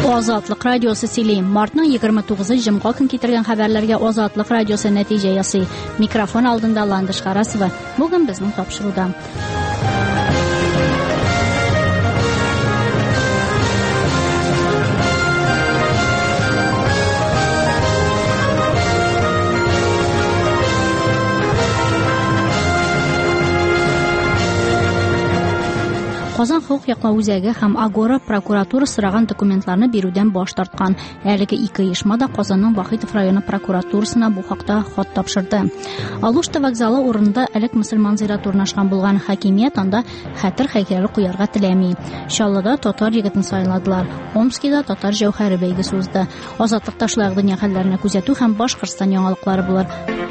Ozodlik radiosi Sili martning 29 jumqa kun keltirgan xabarlarga Ozodlik radiosi natija yasay. Mikrofon oldinda Landish Qarasova. Bugun bizning topshiruvdan Qozon huquq yoqlov o'zagi ham Agora prokuratura so'ragan dokumentlarni beruvdan bosh tortgan. Әлеге ikki uyushmada Qozonning Vahidov rayoni prokuraturasына bu haqda xat topshirdi. Alushta vokzali o'rnida ilk musulmon zirati o'rnashgan bo'lgan hokimiyat anda xatir haykali qo'yarga tilami. Shollada tatar yigitni sayladilar. Omskida tatar Javhari beyga so'zdi. Ozodlik tashlaydigan dunyo xallarini kuzatuv ham Boshqirdiston yangilikları bo'lar.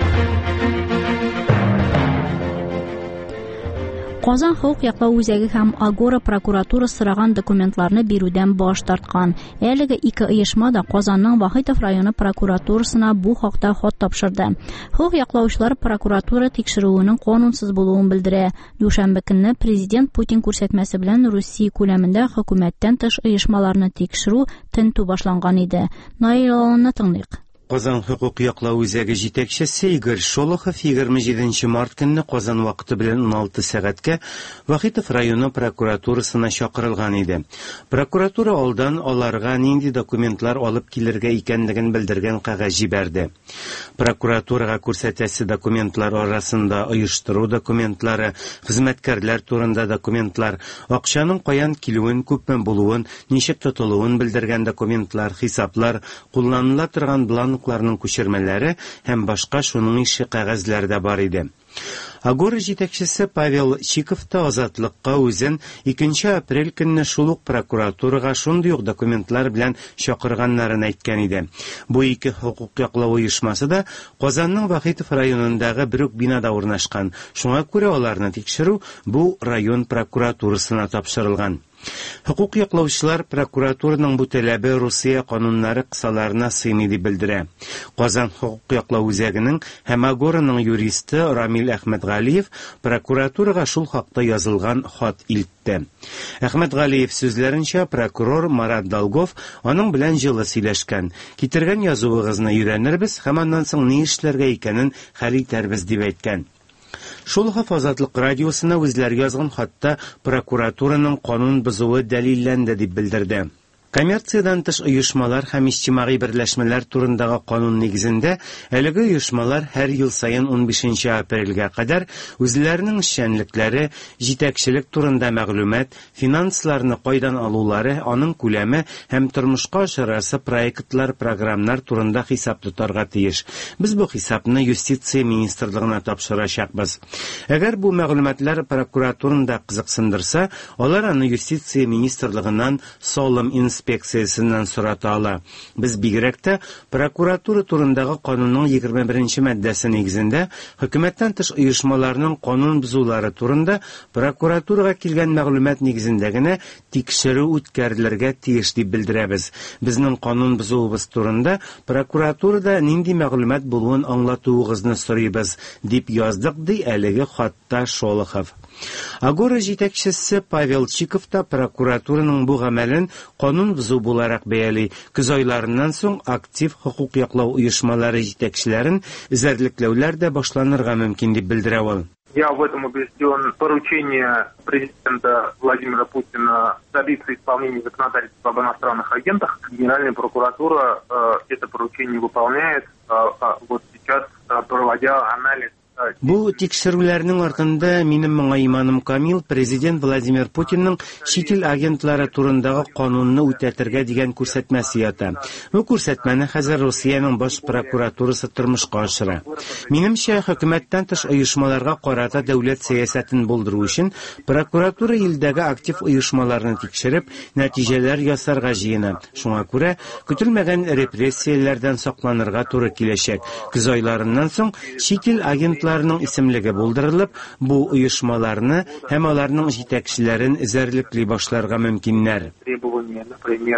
Qozon huquq yoqlov o'zagi ham Agora prokuratura so'ragan dokumentlarni beruvdan bosh tortgan. Әлеге ikki uyushmada Qozonning Vahidov rayoni prokuraturasına bu haqda xat topshirdi. Huquq yoqlovchilar prokuratura tekshiruvining qonunsiz bo'lganini bildirdi. Dushanba kuni prezident Putin ko'rsatmasi bilan Rossiya ko'lamida hukumatdan tish uyushmalarni tekshiruv tintuv boshlangan edi. Nailonni tinglaylik. Qozon huquq yoqlov o'zagi yetakchisi Igor Sholoxov 27 mart kuni Qozon vaqti bilan 16 soatga Vahidov rayoni prokuraturasına chaqirilgan edi. Prokuratura oldin ularga nindi dokumentlar olib kelirga ekanligini bildirgan qog'oz jiberdi. Prokuraturaga ko'rsatasi dokumentlar orasida uyushtiruv dokumentlari, xizmatkorlar turida dokumentlar, aqshaning qo'yan kiluin ko'pmi bo'luvin, nishib tutiluvin bildirgan dokumentlar, hisoblar, qo'llanila turgan larning ko'chirmalari ham boshqa shuning ishi qog'ozlarda bor edi. Agora yetakchisi Pavel Chikovda ozodlikqa o'zin 2 aprel kuni shuluq prokuraturaga shunday dokumentlar bilan chaqirganlarini aytgan edi. Bu ikki huquq yoqlov uyushmasida Qozonning Vahidov rayonidagi bir binoda o'rnashgan. Shunga ko'ra ularni tekshiruv bu rayon prokuraturasına topshirilgan. Huquq yoqlovchilar prokuraturaning bu talabi Rossiya qonunlari qisalarına sığmaydi bildirdi. Qozon huquq yoqlov o'zagining ham Agoraning yuristi Ramil Ahmedg'aliyev prokuraturaga shul haqda yozilgan xat iltdi. Ahmedg'aliyev so'zlarincha prokuror Marat Dalgov uning bilan jilli siylashgan. Ketirgan yozuvingizni o'rganirmiz, hamandan so'ng ne ishlarga ekanini xaritarmiz deb aytgan. Sholoxov Ozodlik radiosuna o'zlari yozgan xatda prokuraturaning qonun buzuvi dalillandi deb bildirdi. Kommersiyadan tish uyushmalar ham ijtimoiy birlashmalar turindagi qonun negizida әлеге uyushmalar har yil sayin 15 aprelga qadar o'zlarining ishchanliklari, yetakchilik turida ma'lumot, finanslarni qo'ydan olulari, uning ko'lami ham turmushga oshirasi proyektlar, programmalar turida hisob tutarga tegish. Biz bu hisobni Justitsiya ministrligine topshirishamiz. Agar bu ma'lumotlar prokuraturada qiziqsindirsa, ular uni Justitsiya ministrligidan so'lim inspeksiyasidan so'ratala. Biz bigrakda prokuratura turindagi qonunning 21-moddasi negizida hukumatdan tish uyushmalarning qonun buzuvlari turida prokuraturaga kelgan ma'lumot negizindagina tekshiruv o'tkazilirga tegishli bildiramiz. Bizning qonun buzuvimiz turida prokuraturada nindi ma'lumot bo'lganini anglatuvimizni so'raymiz deb yozdik di әлеге xatda Sholoxov. Agora yetakchisi Pavel Chikovda prokuraturaning bu amalini qonun buzuv bo'larak bayali. Kuz oylaridan so'ng aktiv huquq yoqlov uyushmalari yetakchilarini izarliklovlarda boshlanirga mumkin deb bildirdi. Я в этом убежден. Поручение президента Владимира Путина добиться исполнения законодательства об иностранных агентах. Генеральная прокуратура это поручение выполняет. Вот сейчас, проводя анализ. Bu tekshiruvlarning orqasida mening imanim Kamil prezident Vladimir Putinning chetil agentlari turindagi qonunni o'tatirga degan ko'rsatmasi yota. Bu ko'rsatmani hozir Rossiyaning bosh prokuraturasi turmushga oshira. Menimcha hukumatdan tish uyushmalarga qarata davlat siyosatini bo'ldirish uchun prokuratura yildagi aktiv uyushmalarni tekshirib, natijalar yasarga jiyina. Shunga ko'ra, kutilmagan repressiyalardan saqlanirga to'g'ri kelishak. Kuz oylaridan so'ng chetil agent larning ismligi bo'ldirilib, bu uyushmalarni ham ularning yetakchilarini izarlikli boshlarga mumkinlar. Например,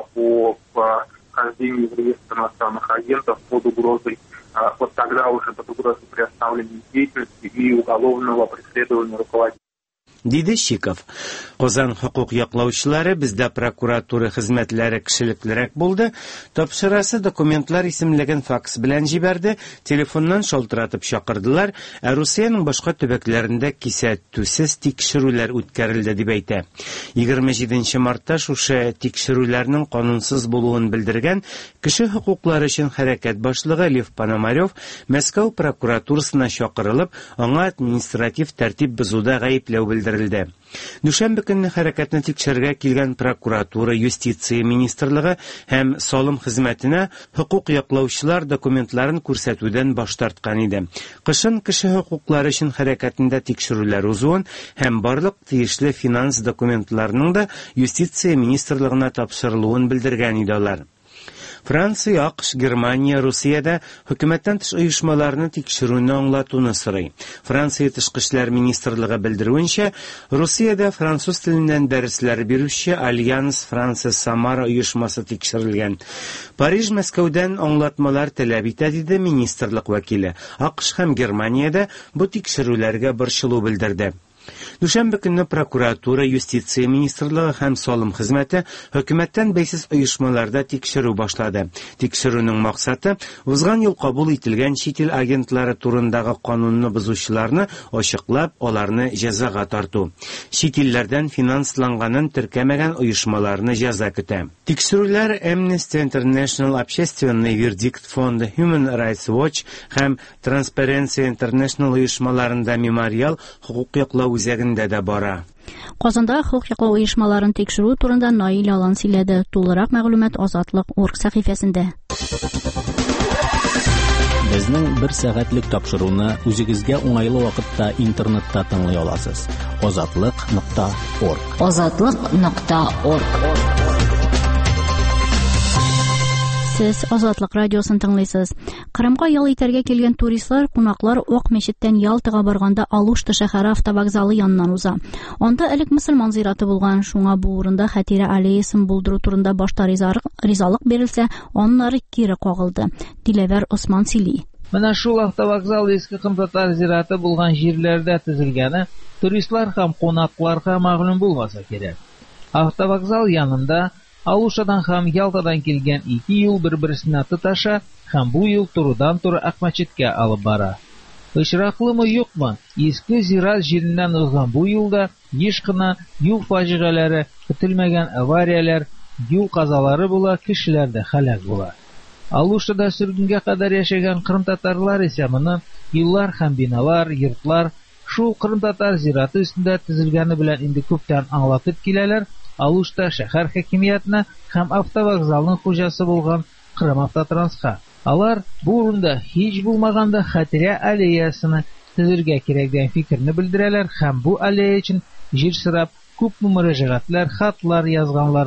о вхождении в реестр иностранных агентов под угрозой, вот тогда уже под угрозой приостановления деятельности и уголовного преследования руководителя. dedi Shikov. Qozan huquq яклаучылары бездә прокуратура хезмәтләре кешелеклерәк булды. Тапшырасы документлар исемлеген факс белән җибәрде, телефоннан шалтыратып чакырдылар, ә Русиянең башка төбәкләрендә кисәтүсез тикшерүләр үткәрелде дип әйтә. 27 мартта шушы тикшерүләрнең канунсыз булуын белдергән кеше хукуклары өчен хәрәкәт башлыгы Лев Пономарев Мәскәү прокуратурасына чакырылып, аңа административ тәртип бозуда гаепләү белдерелде. Дүшәмбе көнне хәрәкәтне тикшерергә килгән прокуратура, юстиция министрлыгы һәм салым хезмәтенә хукук яклаучылар документларын күрсәтүдән баш тарткан иде. Кышын кеше хукуклары өчен хәрәкәтендә тикшерүләр узуын һәм барлык тиешле финанс документларының да юстиция министрлыгына тапшырылуын белдергән иде алар. Франция, АКШ, Германия, Русиядә хөкүмәттән тыш оешмаларны тикшерүне аңлатуны сорый. Франция тышкы эшләр министрлыгы белдерүенчә, Русиядә француз теленнән дәресләр бирүче Альянс Франция Самара оешмасы тикшерелгән. Париж Мәскәүдән аңлатмалар таләп итә, диде министрлык вәкиле. АКШ һәм Германиядә бу тикшерүләргә борчылу белдерде. Дүшәмбе көнне прокуратура, юстиция министрлыгы һәм салым хезмәте хөкүмәттән бәйсез оешмаларда тикшерү башлады. Тикшерүнең максаты узган ел кабул ителгән чит ил агентлары турындагы канунны бозучыларны ачыклап, аларны җәзага тарту. Чит илләрдән финансланганын теркәмәгән оешмаларны җәза көтә. Тикшерүләр Amnesty International, Общественный вердикт фонды, Human Rights Watch һәм Transparency International оешмаларында мемориал хукук яклау үзәгендә дә бара. Казанда хукук яклау оешмаларын тикшерү турында Наил Алан сөйләде. Тулырак мәгълүмат Азатлык.org сәхифәсендә. Безнең 1 сәгатьлек тапшыруны үзегезгә уңайлы вакытта интернетта тыңлый аласыз. Azatlyk.org. Azatlyk.org. Сез Азатлык радиосын тыңлыйсыз. Кырымга ял итәргә килгән туристлар, кунаклар Ак мәчеттән Ялтага барганда Алушта шәһәре автовокзалы янынан уза. Анда элек мусульман зираты булган, шуңа бу урында Хатира аллеясын булдыру турында башта ризалык бирелсә, аннары кире кагылды. Диләвәр Осман Сили. Менә шул автовокзал иске кымтатар зираты булган җирләрдә төзелгәне туристлар һәм кунакларга мәгълүм булмаса кирәк. Автовокзал янында Алушадан һәм Ялтадан килгән 2 юл бер-берсенә тоташа һәм бу юл турыдан-туры Акмәчеткә алып бара. Очраклымы юкмы, иске зират җиреннән узган бу юлда еш кына юл фаҗигаләре, көтелмәгән аварияләр, юл казалары була, кешеләр дә һәлак була. Алушада сөргенгә кадәр яшәгән кырымтатарлар исә моны юллар һәм биналар, йортлар шул кырымтатар зираты өстендә төзелгәне белән инде күптән аңлатып киләләр. Алушта шәһәр хакимиятенә һәм автовокзалның хуҗасы булган Кырым Автотранска. Алар бу урында һич булмаганда Хатира аллеясына төзергә кирәк дигән фикерне белдерәләр һәм бу аллея өчен җир сорап күпме мөрәҗәгатьләр, хатлар язганлар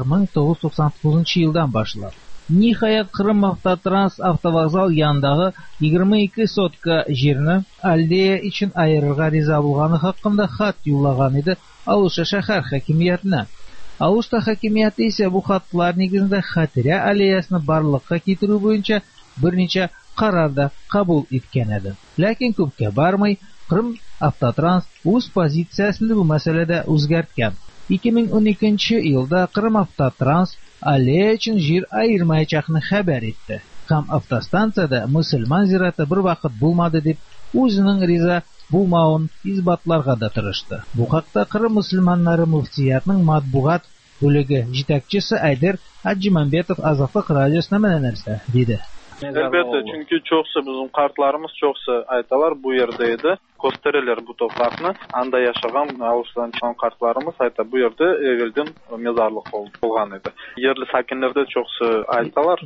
1999 елдан башлап. Ниһаять Кырым Автотранс автовокзал янындагы 22 сотка җирне аллея өчен аерырга риза булганы хакында хат юллаган иде Алуша шәһәр хакимиятенә. Алушта хакимияте исә бу хатлар нигезендә Хатира аллеясына барлыкка китерү буенча берничә карарда кабул иткән иде. Ләкин күпкә бармый Кырым Автотранс үз позициясен бу мәсьәләдә үзгәрткән. 2012 елда Кырым Автотранс аллея өчен җир аермаячакны хәбәр итте. Һәм автостанцияда мусульман зираты бер вакыт булмады дип үзенең риза булмавын избатларга да тырышты. Бу хакта Кырым мусульманнары муфтиятның матбугат бүлеге җитәкчесе Айдер Хаҗиманбетов Азатлык радиосына менә нәрсә диде. Elbette, çünkü çoksa bizim kartlarımız çoksa aytalar bu yerdeydi. Gösterirler bu toprakını. Anda yaşayan Aluş'tan çıkan kartlarımız ayta bu yerde evvelden mezarlık olgan idi. Yerli sakinlerde çoksa aytalar.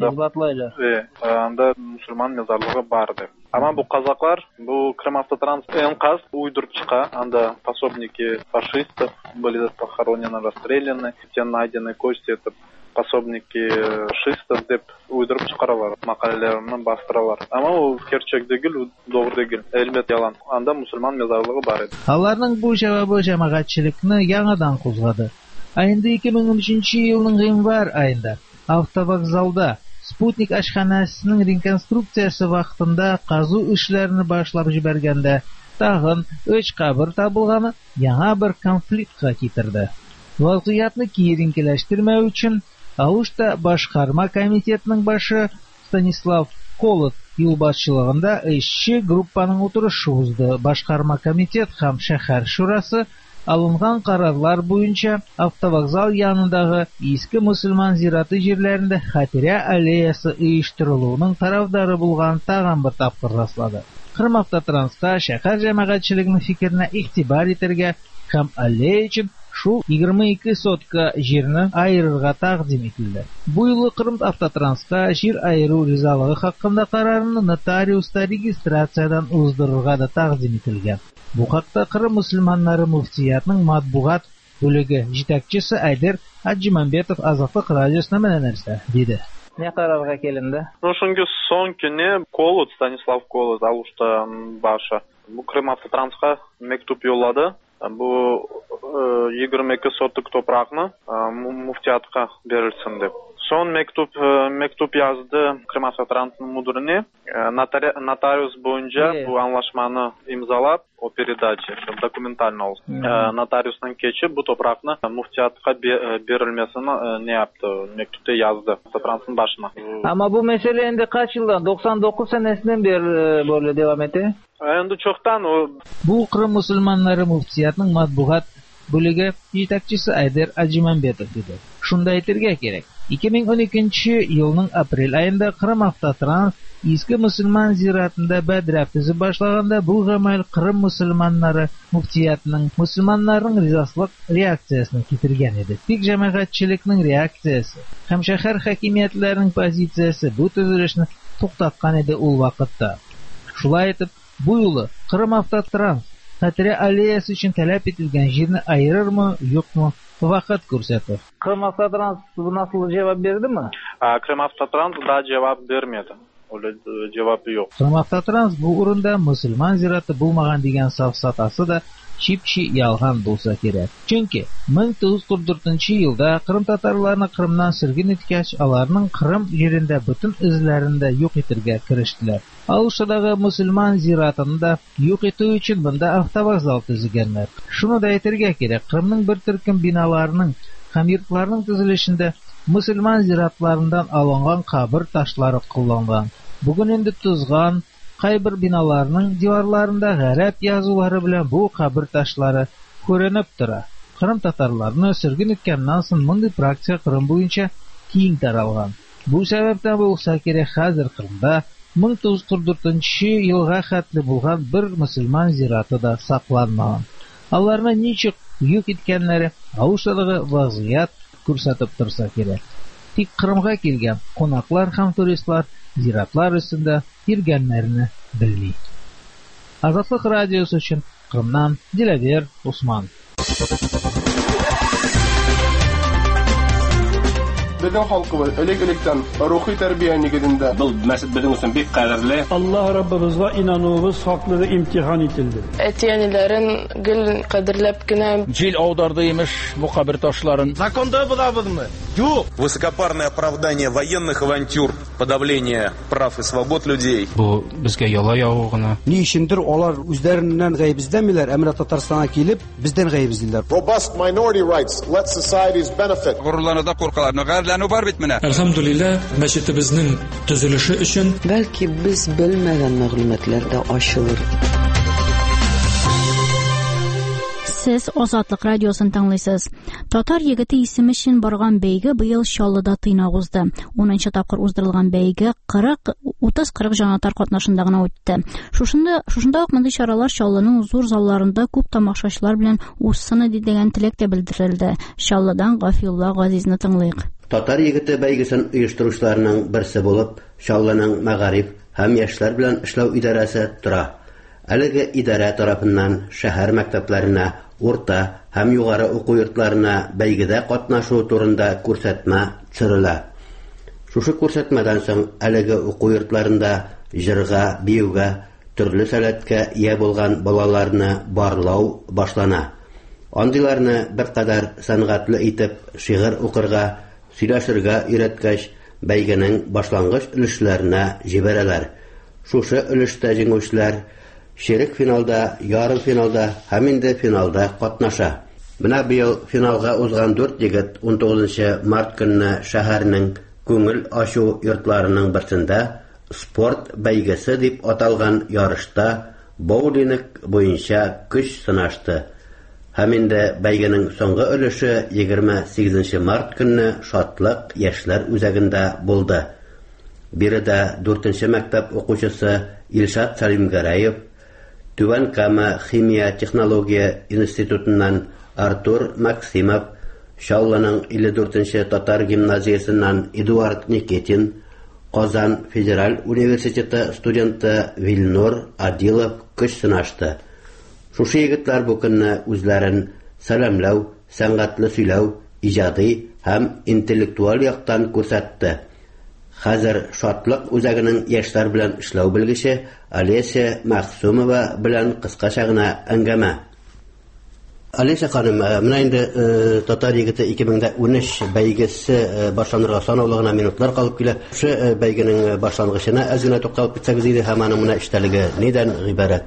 Anda Müslüman mezarlığı vardı. Ama bu Kazaklar, bu Крым Автотранс МКАЗ uydurup çıka. Anda пособники фашистов были похоронены, расстреляны. Те найдены кости, это пособники шистов деп уйдырып чыгаралар, макалелерин бастыралар. Ама ул керчек дегил, doğru дегил. Элбет ялан. Анда мусульман мезарлыгы бар иде. Аларның бу җавабы җәмәгатьчелекне яңадан кузгады. Инде 2013 елның гыйнвар айында автовокзалда Спутник ашханасының реконструкциясы вакытында казу эшләрен башлап җибәргәндә тагын 3 кабер табылганы яңа бер конфликтка китерде. Вазгыятны киеренкеләштермәү өчен Алушта башкарма комитетының башы Станислав Колот юлбашчылыгында эшче группаның утырышы узды. Башкарма комитет һәм шәһәр шурасы алынган карарлар буенча автовокзал янындагы иске мусульман зираты җирләрендә хатирә аллеясы оештырылуының тарафдары булган тагын бер тапкыр раслады. Кырым Автотранска шәһәр җәмәгатьчелегенең фикеренә игътибар итәргә һәм аллея өчен шул 22 сотка җирне аерырга тәкъдим ителде. Бу юлы Кырым Автотранска җир аеру ризалыгы хакында карарны нотариуста регистрациядән уздырырга да тәкъдим ителгән. Бу хакта Кырым мөселманнары муфтиятның матбугат бүлеге җитәкчесе Айдер Хаҗиманбетов Азатлык радиосына менә нәрсә диде. Ne kararga kelindi? Шунғы son күні Колот, Станислав Колот, Алушта башы. Бұл Кырым Автотранска мектуп yolladı. Bu 22 sotluk toprakны muftiyatқа verilsin деп. Son mektup yazdı Kırım Автотранспортның müdürüne. Notarius boyunca bu anlaşmanı imzalap o передача, документально olsun. Notarius'tan keçip bu toprakны muftiyatқа verilmesini ne yaptı? Mektupta yazdı Автотранспортның başına. Ama bu mesele endi kaç yıldan? 99 senesinden beri böyle devam etti. Endi çoktan o. Bu Kırım Müslümanları muftiyatının matbuat bölüge yetakçısı Ayder Hajimanbetov dedi. Şunda aytırga kerak. 2012 yılının aprel ayında Kırım Avtotrans eski Müslüman ziratında badraftizi başlaganda bu gamal Kırım Müslümanları muftiyatının Müslümanların rizasılık reaksiyasını getirgen edi. Tik cemaatçilikning reaksiyasi hem şehir hakimiyetlerinin pozitsiyasi bu tüzülüşni to'xtatgan edi ul vaqtda. Şulay etib bu yılı Kırım Avtotrans Xatira aleyası için talep etilgen yerini ayırır mı, yok mu? Vaqt ko'rsatdi. Kırım Avtotrans bu nasıl cevap verdi mi? Kırım Avtotrans da cevap vermedi. Öyle cevabı yok. Kırım Avtotrans bu urunda Müslüman ziratı bulmagan degan safsatası da çipçi yalgan bolsa kerak. Çünkü 1944 yılda Kırım Tatarlarını Kırımdan sürgün etkach alarning Kırım yerinde bütün izlerinde yok etirge kirishdilar. Aluşadagi Müslüman ziratını da yok etүү için bunda avtovokzal tüzügenler. Şunu da aytırga kerak. Kırımның bir türküm binalarının hem yurtlarının tüzülüşünde Müslüman ziratlarından alıngan kabir taşları kullanılan. Bugün endi tuzgan Kayber binalarının divarlarında Arap yazıları bilen bu kabir taşları ko'rinib tura. Kırım Tatarlarını sürgün etkenden soň bunday praktika Kırım boyunca keng taralgan. Bu sebepten bolsa kerak hazır Kırımda 1944 yılga xatli bulgan bir Müslüman ziratı da saklanmagan. Allarını niçik yok etkenleri Avuşadagi vaziyat ko'rsatib tursa kerak. Tik Kırımga kelgan konaklar ham turistlar ziratlar üstünde yurganlarini bilmey. Azatlık radyosu için Kırımdan Dilaver Osman. Bizning xalqimiz elek-elekdan ruhiy tarbiya negizida bu masjid bizim uchun bek qadrli. Allah Rabbimizga inanuvimiz haqligi imtihon etildi. Etiyanilerin gül qadrlab gina Jil avdardıymış bu kabir taşların. Zakonda bulamızmı? Yok. Высокопарное оправдание военных авантюр, подавление прав и свобод людей. Bu bizga yola yağıgına. Niçindir onlar üzlerinden gayb izlemiler, Emre Tatarstan'a gelip bizden gayb izliler. Robust minority rights let societies benefit. Gururlanıda korkalarını gayrlanu var bitmine. Elhamdülillah mescidimizning tuzilishi uchun belki biz bilmagan ma'lumotlarda aşılır. Siz Ozodlik radiosini tinglaysiz. Tatar yigiti ismi için borgan beygi bu yil Shollida tiyna uzdi. 10-chi taqir uzdirilgan beygi 30-40 jonatar qatnashindagina o'tdi. Shunda bunday charalar Shollining huzur zallarında ko'p tomoshachilar bilan o'ssini degan tilakda bildirildi. Shollidan G'afiyullo G'azizni tinglaylik. Tatar yigiti beygisin uyushtiruvchilarining birisi bo'lib, Shollining Mag'arib ham yoshlar bilan ishlov idorasi tura. Aligi idora tarafidan shahar maktablarına, o'rta ham yuqori o'quv yurtlarına beygida qatnashuv turida ko'rsatma chiriladi. Shu ko'rsatmadan so'ng aligi o'quv yurtlarında jirga, biyuga, turli salatga ega bo'lgan bolalarni barlaw boshlana. Ondilarni bir qadar san'atli etib she'r o'qirga, сөйләшергә өйрәткәч, бәйгенең башлангыч өлешләренә җибәрәләр. Шушы өлештә җиңүчеләр шерек финалда, ярым финалда һәм инде финалда катнаша. Менә быел финалга узган 4 егет 19 март көнне шәһәрнең күңел ачу йортларының берсендә спорт бәйгесе дип аталган ярышта боулинг буенча көч сынашты. Һәм инде бәйгенең соңгы өлеше 28 март көнне Шатлык яшьләр үзәгендә булды. Биредә 4нче мәктәп укучысы Илшат Салимгәрәев, Түбән Кама химия технология институтыннан Артур Максимов, Шауланың 54нче татар гимназиясыннан Эдуард Никитин, Казан федераль университеты студенты Вильнур Адилов көч сынашты. Шушы егетләр бу көнне үзләрен сәламләү, сәнгатьле сөйләү, иҗади һәм интеллектуаль яктан күрсәтте. Хәзер Шатлык үзәгенең яшьләр белән эшләү белгече Олеся Мәхсүмова белән кыскача гына әңгәмә. Олеся ханым, менә инде татар егете 2013 бәйгесе башланырга санаулы гына минутлар калып килә. Шушы бәйгенең башлангычына әзгенә тукталып китсәгез иде, һәм аның менә эштәлеге нидән гыйбарәт?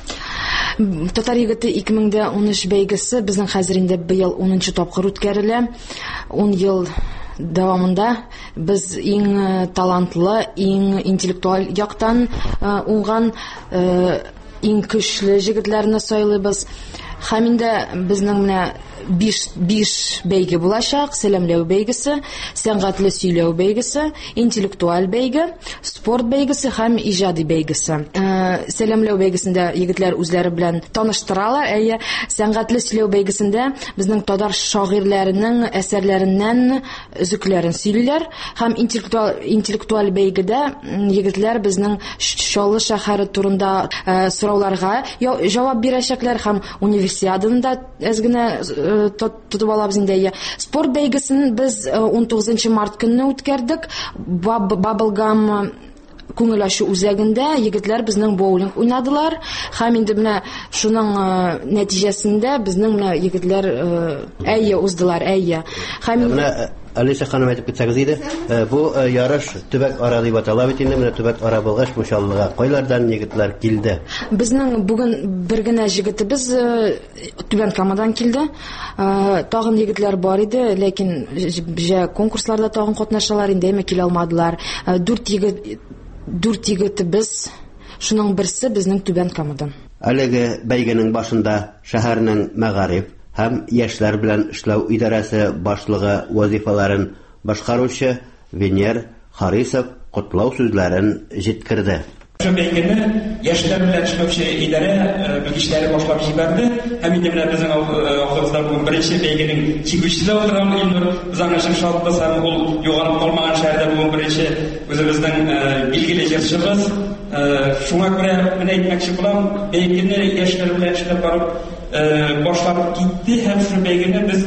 Татар егете 2013 бәйгесе безнең хәзер инде быел 10нчы тапкыр үткәрелә. 10 ел дәвамында без иң талантлы, иң интеллектуаль яктан уңган, иң көчле җегетләрне сайлыйбыз. Һәм инде безнең менә 5 бәйге булачак: сәламләү бәйгесе, сәнгатьле сөйләү бәйгесе, интеллектуаль бәйге, спорт бәйгесе һәм иҗади бәйгесе. Сәламләү бәйгесендә егетләр үзләре белән таныштыралар, сәнгатьле сөйләү бәйгесендә безнең татар шагыйрьләренең әсәрләреннән өзекләрен сөйлиләр, һәм интеллектуаль бәйгедә егетләр безнең Чаллы шәһәре турында сорауларга җавап бирәчәкләр һәм универсиаданы әзгенә тотып алабыз инде. Спорт бәйгесен без 19 март көнне үткәрдек. Bubblegum күңел ачу үзәгендә егетләр безнең боулинг уйнадылар. Һәм инде менә шуның нәтиҗәсендә безнең менә егетләр уздылар. Һәм Алиса ханым әйтеп китсәгез иде, бу ярыш төбәк ара дип атала бит инде, менә төбәк ара булгач бу Чаллыга кайлардан егетләр килде? Безнең бүген бер генә җегетебез Түбән Камадан килде. Тагын егетләр бар иде, ләкин конкурсларда тагын катнашалар, инде килә алмадылар. 4 егетебез, шуның берсе безнең Түбән Камадан. Әлеге бәйгенең башында шәһәрнең мәгариф һәм яшьләр белән эшләү идарәсе башлыгы вазифаларын башкаручы Венер Харисов котлау сүзләрен җиткерде. Шу бәйгене яшьләр белән эшләүче идарә белгечләре башлап җибәрде. Һәм инде менә безнең авызда бу беренче бәйгенең чигүчесе утырган Илнур Заңашев шатлык һәм ул югары калмаган шәһәрдә бу беренче үзебезнең билгеле җырчыбыз. Шуңа күрә менә әйтмәкче булам, бәйгене яшьләр белән эшләп барып башлап китте. Һәм шу бәйгене без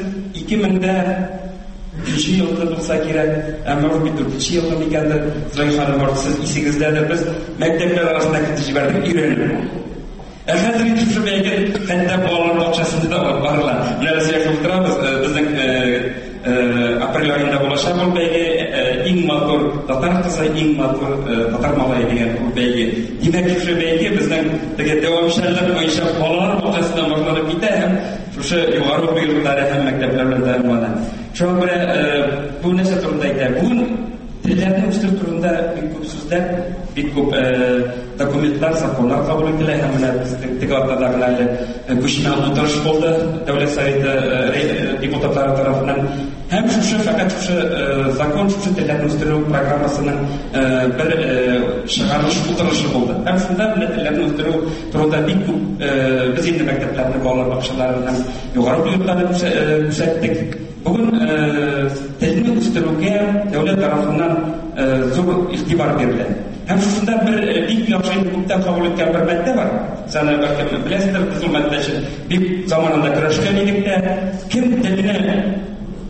2003 елда булса кирәк, әмма 2004 елда микәндә Зайханым сез исегездәдер, без мәктәпләр арасында китеп җибәрдек өйрәнеп. Хәзер инде шу бәйге хәтта балалар бакчасында да барыла. Менә без яшәп торабыз, безнең апрель аенда булачак ул бәйге, иң матур татар кызы, иң матур татар малае дигән ул бәйге. Димәк, шу бәйге безнең теге дәвамчылар буенча балалар бакчасында башланып китә һәм шушы югары бөйрәкләре һәм мәктәпләр белән тәмамлана. Шуңа күрә бу нәрсә турында әйтә. Бу телләрне үстерү турында бик күп сүзләр, бик күп документлар, законлар кабул ителә һәм менә безнең теге атадагылар күчмә утырыш булды Дәүләт Советы депутатлары тарафыннан. Һәм шушы фақат шушы закон, шушы телләрне үстерү программасының бер чыгарылыш утырышы булды. Һәм шунда телләрне үстерү турында бик күп без инде мәктәпләрне, балалар бакчаларын, югары йортларны күрсәттек. Бүген телне үстерүгә дәүләт тарафыннан зур игътибар бирелә. Һәм шунда бер бик яхшы күптән кабул иткән бер мәддә бар. Саны бәлки беләсездер, без ул мәддә өчен бик заманында көрәшкән идек тә, кем телне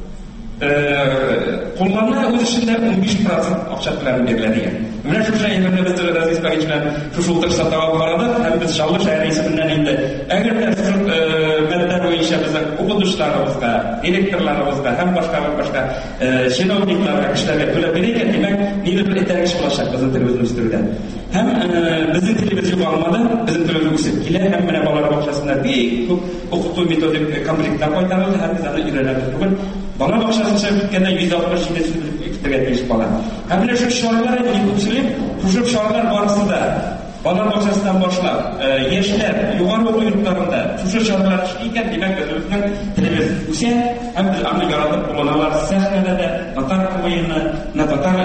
куллана, үз эшендә 15% акча белән бирелә дигән. Менә шушы әйберне без Разис Павлович белән шушы утырышта табып барадык, һәм без Чаллы шәһәре исеменнән инде. Әгәр дә мәддә буенча безнең укытучыларыбызга, директорларыбызга һәм башка чиновникларга, кешеләргә түләп бирә, димәк, нидер бер этәргеч булачак безнең телебезне үстерүдә. Һәм безнең телебез югалмады, безнең телебез үсеп килә, һәм менә балалар бакчасында бик күп укыту методик комплектлар кайтарылды, һәм без аны өйрәнәбез түгел. Балалар бакчасында биткәндә 167 сүз итәргә тиеш бала. Һәм менә шу шаралар күпчелек, шу шаралар барысында балалар бакчасыннан башлап, яшьләр югары уку йортларында шу шаралар икән, димәк, безнең телебез үсә, һәм без аны яратып кулланалар сәхнәдә, татар куены, татар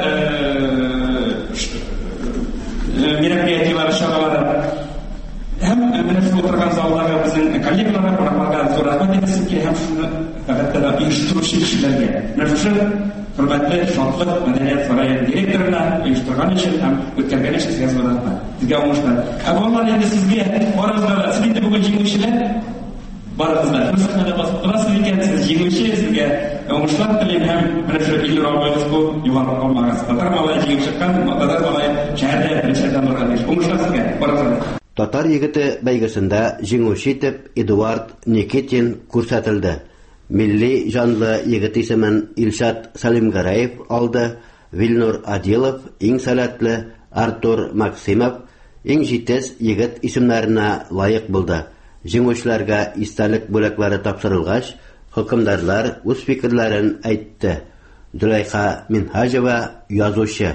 мероприятиялары, шаралары. Һәм менә шул утырган залдагы безнең коллегаларга, кунакларга зур рәхмәт әйтәсем килә, һәм шуны фәкать тә оештыручы кешеләргә. Менә шушы хөрмәтле шатлык мәдәният сарае директорына оештырган өчен һәм үткәргән өчен сезгә зур рәхмәт. Сезгә уңышлар. Балалар, инде сезгә барыгызга сез инде бүген җиңүчеләр, барыгызга фөрсәтне басып торасыз икән, сез җиңүче, сезгә уңышлар телим һәм менә шу Илнур абыйгыз бу югары калмагыз. Татар малай җиңү чыккан, татар малай шәһәрдә беренчеләрдән барган иш. Уңышлар сезгә, барыгызга. Татар егете бәйгесендә җиңүче итеп Эдуард Никитин күрсәтелде. Милли җанлы егет исемен Илшат Салимгараев алды, Вилнур Адилов, иң сәләтле Артур Максимов, иң җитез егет исемнәренә лаек булды. Җиңүчеләргә истәлек бүләкләре тапшырылгач, хөкемдарлар үз фикерләрен әйтте. Зөләйха Минһаҗева, язучы.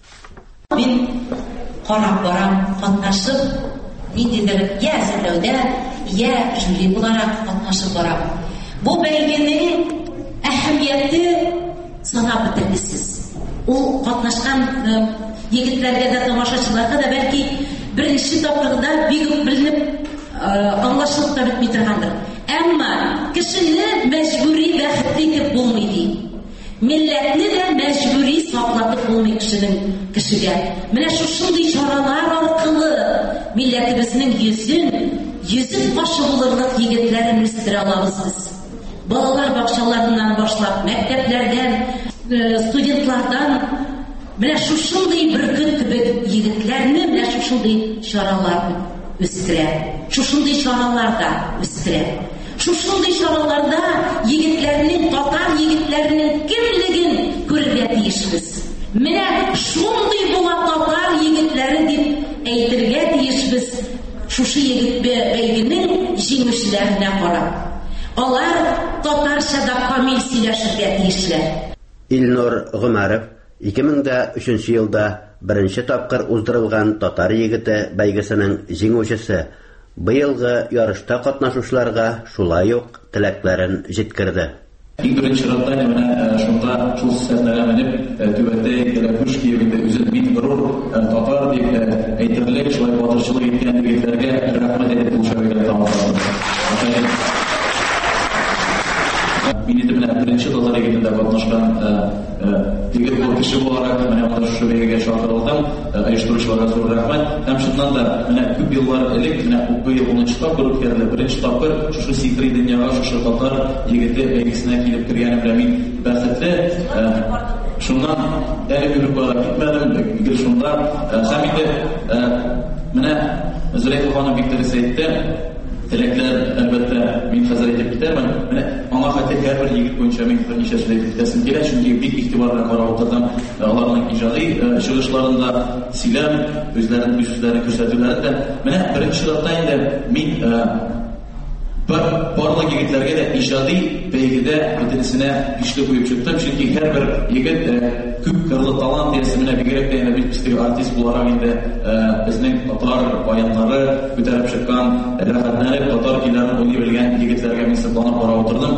Мин карап барам, катнашып, ниндидер я әзерләүдә, я жюри буларак катнашып барам. Бу бәйгенең әһәмияте санап бетергесез. Ул катнашкан егетләргә дә, тамашачыларга да бәлки беренче тапкырда бик үк беленеп аңлашылып та бетми торгандыр. Әмма кешене мәҗбүри бәхетле итеп булмый ди. Милләтне дә мәҗбүри саклатып булмый кешегә. Менә шушындый чаралар аркылы милләтебезнең йөзен башы булырлык егетләрен үстерә алабыз без. Балалар бакчаларыннан башлап, мәктәпләрдән, студентлардан менә шушындый бөркет кебек егетләрне менә шушындый чаралар үстерә. Шушындый чараларда үстерә. Шушындый чараларда егетләрнең, татар егетләренең кемлеген күрергә тиешбез. Менә шундый була татар егетләре дип әйтергә тиешбез шушы егет бәйгенең җиңүчеләренә карап. Алар татарча да камил сөйләшергә тиешләр. Илнур Гомаров 2003 елда беренче тапкыр уздырылган татар егете бәйгесенең җиңүчесе. Быелгы ярышта катнашучыларга шулай ук теләкләрен җиткерде. Иң беренче рәттә менә шунда шул сәфәргә менеп түбәтә Кәләпүш киевендә үзен бик горур татар дип әйтерлек шулай батырчылык иткән егетләргә рәхмәт әйтеп бу шәһәргә тамамладым. Мин инде менә беренче татар егетендә катнашкан егет булып кеше буларак менә анда шушы бәйгегә чакырылдым. Оештыручыларга зур рәхмәт. Һәм шуннан да менә күп еллар элек менә быел 10нчы тапкыр үткәрелде. Беренче тапкыр шушы сикри дөньяга шушы татар егете бәйгесенә килеп кергәнем белән мин бәхетле. Шуннан әле Европага китмәдем. Гел шунда һәм инде менә Зөләйха ханым бик дөрес әйтте. Теләкләр әлбәттә мин хәзер әйтеп китәрмен. Менә аңа хәтта һәрбер егет буенча мин берничә сүз әйтеп китәсем килә, чөнки бик игътибарлы карап утырдым. Аларның иҗади чыгышларында сөйләм, үзләренең сүзләрен күрсәтүләрендә. Менә беренче рәттә инде мин барлык егетләргә дә иҗади бәйгедә бөтенесенә көчле куеп чыктым, чөнки һәрбер егет күп кырлы талант диясенә бигрәк тә бик бистәге артист буларак инде безнең татар баяннары күтәреп чыккан, рәхәтләнеп татар көйләрен уйный белгән егетләргә мин сокланып карап утырдым.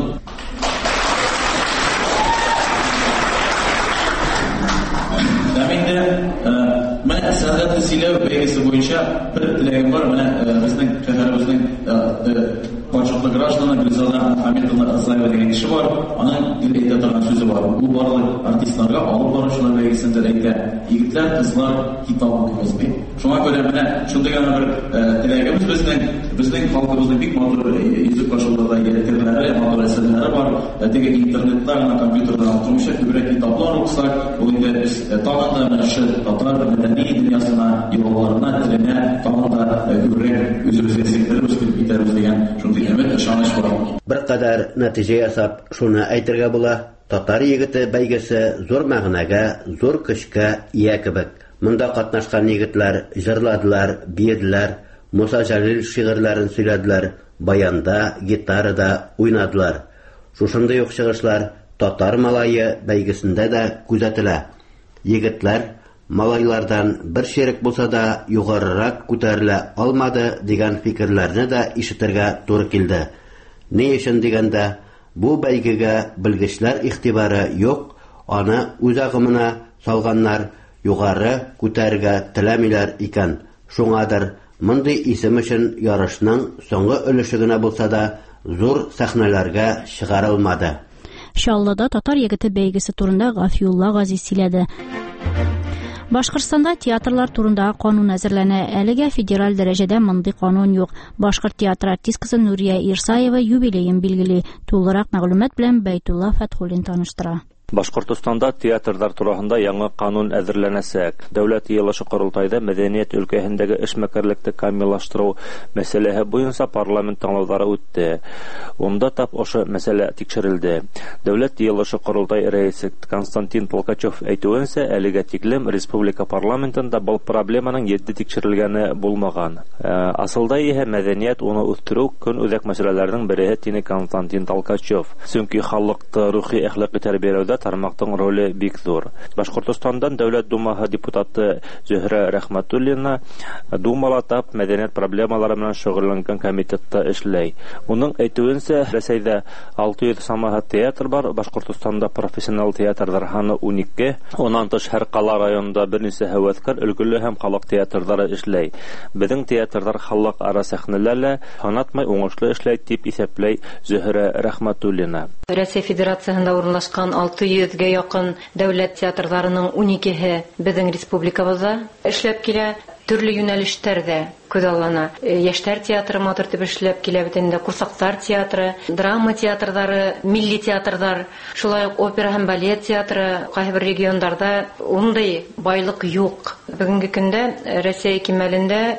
Менә сәнгать сөйләү бәйгесе буенча бер теләгем бар. Менә безнең шәһәребезнең почетный граждан Гөлзада Хамидовна Азаева дигән кеше бар. Аның әйтә торган сүзе бар. Бу барлык артистларга алып баручылар бәйгесендә әйтә: егетләр, кызлар китап укыйбыз бит. Шуңа күрә менә шундый гына бер теләгебез безнең халкыбызның бик матур язык башыларда егетләре, матур әсәрләре бар. Теге интернетта гына компьютерда укымыйча күбрәк китаплар укысак, ул инде без тагын да менә татар мәдәни дөньясына, йолаларына, теленә тагын да күбрәк үзебезгә сеңдереп китәрбез дигән шундый өмет, ышаныч бар. Бер кадәр нәтиҗә ясап, шуны әйтергә була, татар егете бәйгесе зур мәгънәгә, зур көчкә ия кебек. Монда катнашкан егетләр җырладылар, биеделәр, Муса Җәлил шигырьләрен сөйләделәр, баянда, гитарада уйнадылар. Шушындый ук чыгышлар татар малае бәйгесендә дә күзәтелә. Егетләр малайлардан бер шерек булса да югарырак күтәрелә алмады дигән фикерләрне дә ишетергә туры килде. Ни өчен дигәндә, бу бәйгегә белгечләр игътибары юк, аны үз агымына салганнар, югары күтәрергә теләмиләр икән. Шуңадыр мондый исем өчен ярышның соңгы өлеше генә булса да зур сәхнәләргә чыгарылмады. Чаллыда татар егете бәйгесе турында Гафиулла Газиз сөйләде. Башкортстанда театрлар турында канун әзерләнә. Әлегә федераль дәрәҗәдә мондый канун юк. Башкорт театр артисткасы Нурия Ирсаева юбилейын билгели. Тулырак мәгълүмат белән Бәйтулла Фәтхуллин таныштыра. Башкортстанда театрдар турында яңа канун әзерләнәсәк. Дәүләт йыелышы корылтайда мәдәният өлкәһендәге эшмәкәрлекне камиллаштыру мәсьәләсе буенча парламент тыңлаулары үтте. Онда тап ошо мәсьәлә тикшерелде. Дәүләт йыелышы корылтай рәисе Константин Толкачев әйтүенчә, әлегә тиклем республика парламентында был проблеманың җитди тикшерелгәне булмаган. Асылда иһә мәдәният уны үстерү көн үзәк мәсьәләләрнең бере дине Константин Толкачев. Чөнки халыкты рухи әхлакый тәрбияләүдә тармактың роле бик зур. Башкортстандан Дәүләт Думаһы депутаты Зөһрә Рәхмәтуллина думалатап мәдәният проблемалары белән шөгыльләнгән комитетта эшләй. Уның әйтүенчә, Рәсәйдә 600 самаһы театр бар, Башкортстанда профессиональ театрдар саны 12, онан тыш һәр кала районында берничә һәвәскәр өлгеле һәм халык театрдары эшләй. Безнең театрдар халык ара сәхнәләрдә ханатмай уңышлы эшләй дип исәпләй Зөһрә Рәхмәтуллина. Рәсәй Федерациясында урынлашкан 600-гә якын дәүләт театрларының 12-һе безнең республикабызда эшләп килә. Төрле юнәлештәрдә күзаллана. Яшьләр театры матур дип эшләп килә бит инде, курсаклар театры, драма театрдары, милли театрдар, шулай ук опера һәм балет театры, кайбер регионнарда ундай байлык юк. Бүгенге көндә Россия кимәлендә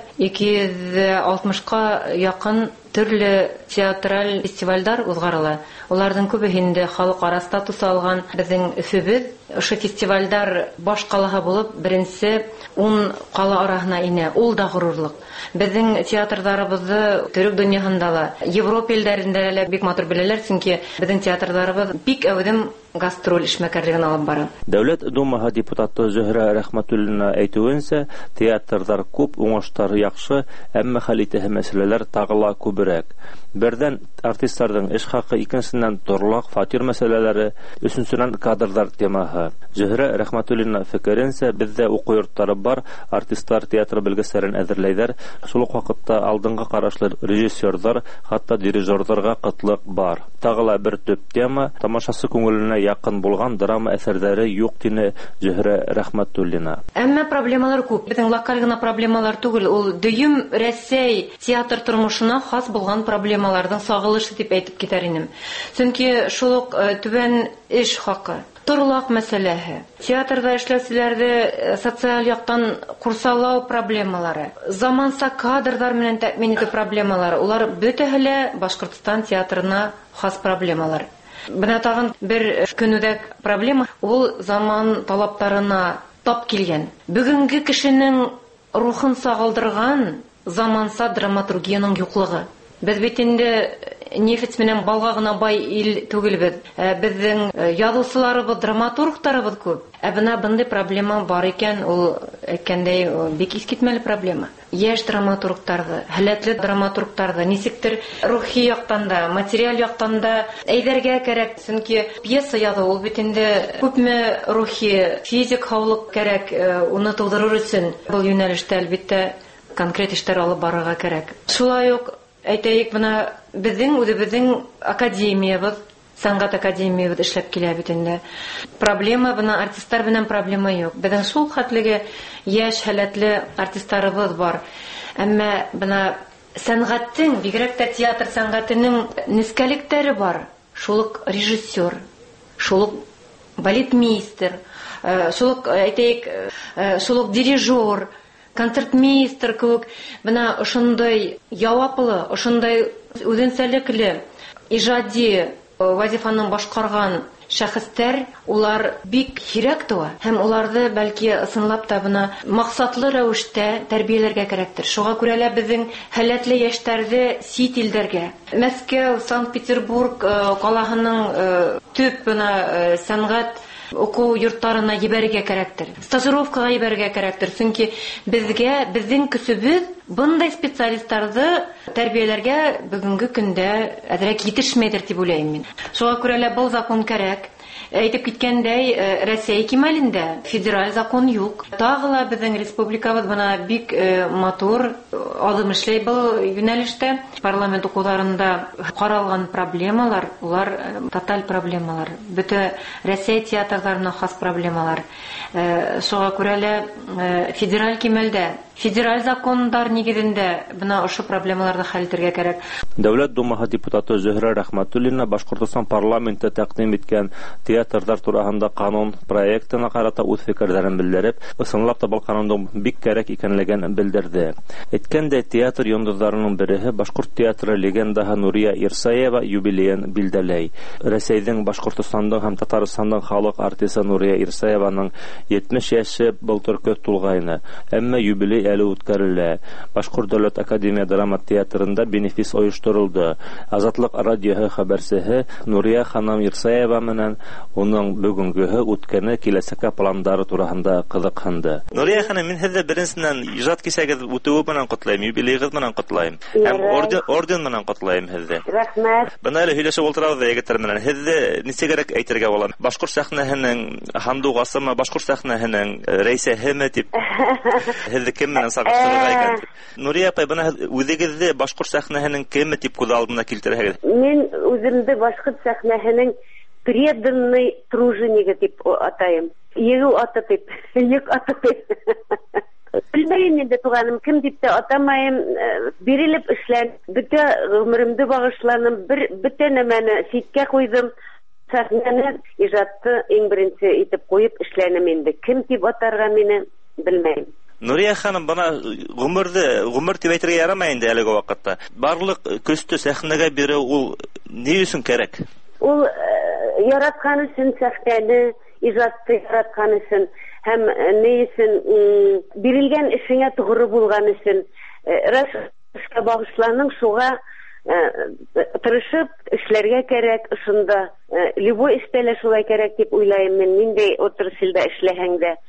260-ка якын төрле театраль фестивальдар узгарыла. Уларның күбеһендә халыкара статус алган. Безнең Өфөбез ошо фестивальдар баш калаһы булып, беренче 10 кала арасына инә. Ул да горурлык. Безнең театрдарыбызды төрек дөньяһында ла, Европа илләрендә лә бик матур беләләр, чөнки безнең театрдарыбыз бик әүдем гастроль эшмәкәрлеген алып бара. Дәүләт Думаһы депутаты Зөһрә Рәхмәтуллина әйтүенчә, театрдар күп, уңышлар яхшы, әмма хәл итәһе мәсьәләләр тагыла күбрәк. Бердән артистларның эш хакы, икенчедән торлак, фатир мәсьәләләре, өченчедән кадрдар темаһы. Зөһрә Рәхмәтуллина фикеренчә, бездә уку йортлары бар, артистлар театр белгечләрен әзерләйләр, шул ук вакытта алдыңга карашлы режиссерлар, хатта дирижерларга кытлык бар. Тагыла бер төп тема, тамашасы күңеленә якын булган драма әсәрләре юк дине Зөһрә Рәхмәтуллина. Әмма проблемалар күп. Безнең локаль гына проблемалар түгел, ул дөйем Россия театр тормышына хас булган проблемаларның сагылышы дип әйтеп китәр инем. Чөнки шул ук түбән эш хакы, торлак мәсьәләсе, театрда эшләүчеләрдә социаль яктан курсалау проблемалары, заманса кадрдар белән тәэмин итү проблемалары, улар бөтәһе лә Башкортстан театрына хас проблемалар. Бына тагын бер көнүдәк проблема, ул заман талаптарына тап килгән. Бүгенге кешенең рухын сагылдырган заманса драматургияның юклыгы. Без бит инде нефть менән балга гына бай ил түгелбез. Безнең язучыларыбыз, драматургларыбыз күп. Бына бындай проблема бар икән, ул әйткәндәй бик искитмәле проблема. Яшь драматургларны, һәләтле драматургларны нисектер рухи яктан да, материаль яктан да әйдәргә кирәк, чөнки пьеса язу ул бит инде күпме рухи, физик хаулык кирәк, уны тудырыр өчен бу юнәлештә әлбәттә конкрет эшләр алып барырга кирәк. Шулай ук әйтәйек, бына безнең академиябыз, сәнгать академиябыз эшләп килә бит инде. Проблема бына артистлар белән проблема юк. Безнең шул хәтлеге яшь һәләтле артистларыбыз бар. Әмма бына сәнгатьнең, бигрәк тә театр сәнгатенең нескәлектәре бар. Шул ук режиссер, шул ук балетмейстер, шул ук әйтәйек, шул ук дирижер. концертмейстер кебек, менә ошондай яваплы, ошондай үзенчәлекле иҗади вазифаны башкарган шәхестәр, улар бик кирәк туа. Һәм уларны бәлки ысынлап та бына максатлы рәвештә тәрбияләргә кирәктер. Шуңа күрә лә безнең һәләтле яшьләрне сит илдәргә, Мәскәү, Санкт-Петербург калаһының төп бына сәнгать уку йортларына җибәрергә кирәктер. Стажировкага җибәрергә кирәктер. Чөнки безнең көсебез bunday специалистларны тәрбияләргә бүгенге көндә әзрәк җитешмәйдер дип уйлыйм мин. Шуңа күрә лә бу закон кирәк. Әйтеп киткәндәй, Россия кимәлендә федераль закон юк. Тагы ла безнең республикабыз бына бик матур адым эшләй бу юнәлештә. Парламент укуларында каралган проблемалар, улар тоталь проблемалар. Бөтен Россия театрларына хас проблемалар. Шуңа күрә лә федераль кимәлдә, федераль закондар нигезендә бына ошо проблемаларны хәл итәргә кирәк. Дәүләт Думаһы депутаты Зөһрә Рәхмәтуллина Башкортстан парламенты тәкъдим иткән театрдар тураһында канун проектына карата үз фикерләрен белдереп, ысынлап та бу канунның бик кирәк икәнлеген белдерде. Әйткәндәй, театр йондызларының береһе Башкорт театры легендаһы Нурия Ирсаева юбилеен билдәләй. Рәсәйнең, Башкортстандың һәм Татарстанның халык артисты Нурия Ирсаеваның 70 яше былтыр көт тулгайны. Әмма юбилей әле үткәрелә. Башкорт дәүләт академия драма театрында бенефис оештырылды. Азатлык радиоһы хәбәрчесе Нурия ханым Ирсаева менән уның бүгенгеһе үткәне киләсәккә пландары тураһында кызыкһынды. Нурия ханым, мин һездә беренчедән иҗат кисәгез үтүе белән котлайм, юбилейгыз белән котлайм. Һәм орден белән котлайм һезне. Рәхмәт. Бына әле һөйләшеп ултырабыз да егетләр белән. Һезне ничегәрәк әйтергә була? Башкорт сәхнәһенең хандугасымы, башкорт сәхнәһенең рәисәһеме дип. Һезне кем менән сагыштырырга икән? Нурия апай, бына үзегезне башкорт сәхнәһенең кеме дип күз алдына килтерәһегез? Мин үземне башкорт сәхнәһенең преданный тружениги дип атайым. Егу аты дип, юк аты дип. Белмәйм инде туганым, кем дип тә атамайым, бирелеп эшлән, бөтә гомеремне багышланым, бөтә нәмәне ситкә куйдым. Сәхнәне иҗатты иң беренче итеп куеп эшләнем инде. Кем дип атарга мине белмәйм. Нурия ханым, бана гомер дип әйтергә ярамый инде әлеге вакытта. Барлык көстө сәхнәгә бирү ул ни өчен кирәк? Ул яраткан өчен сәхнәне, иҗатты яраткан өчен һәм ни өчен бирелгән эшеңә тугры булган өчен эшкә багышланың, шуга тырышып эшләргә кирәк. Шунда любой эштә шулай кирәк дип уйлыйм мин. Ниндәй отырышында эшләһәң дә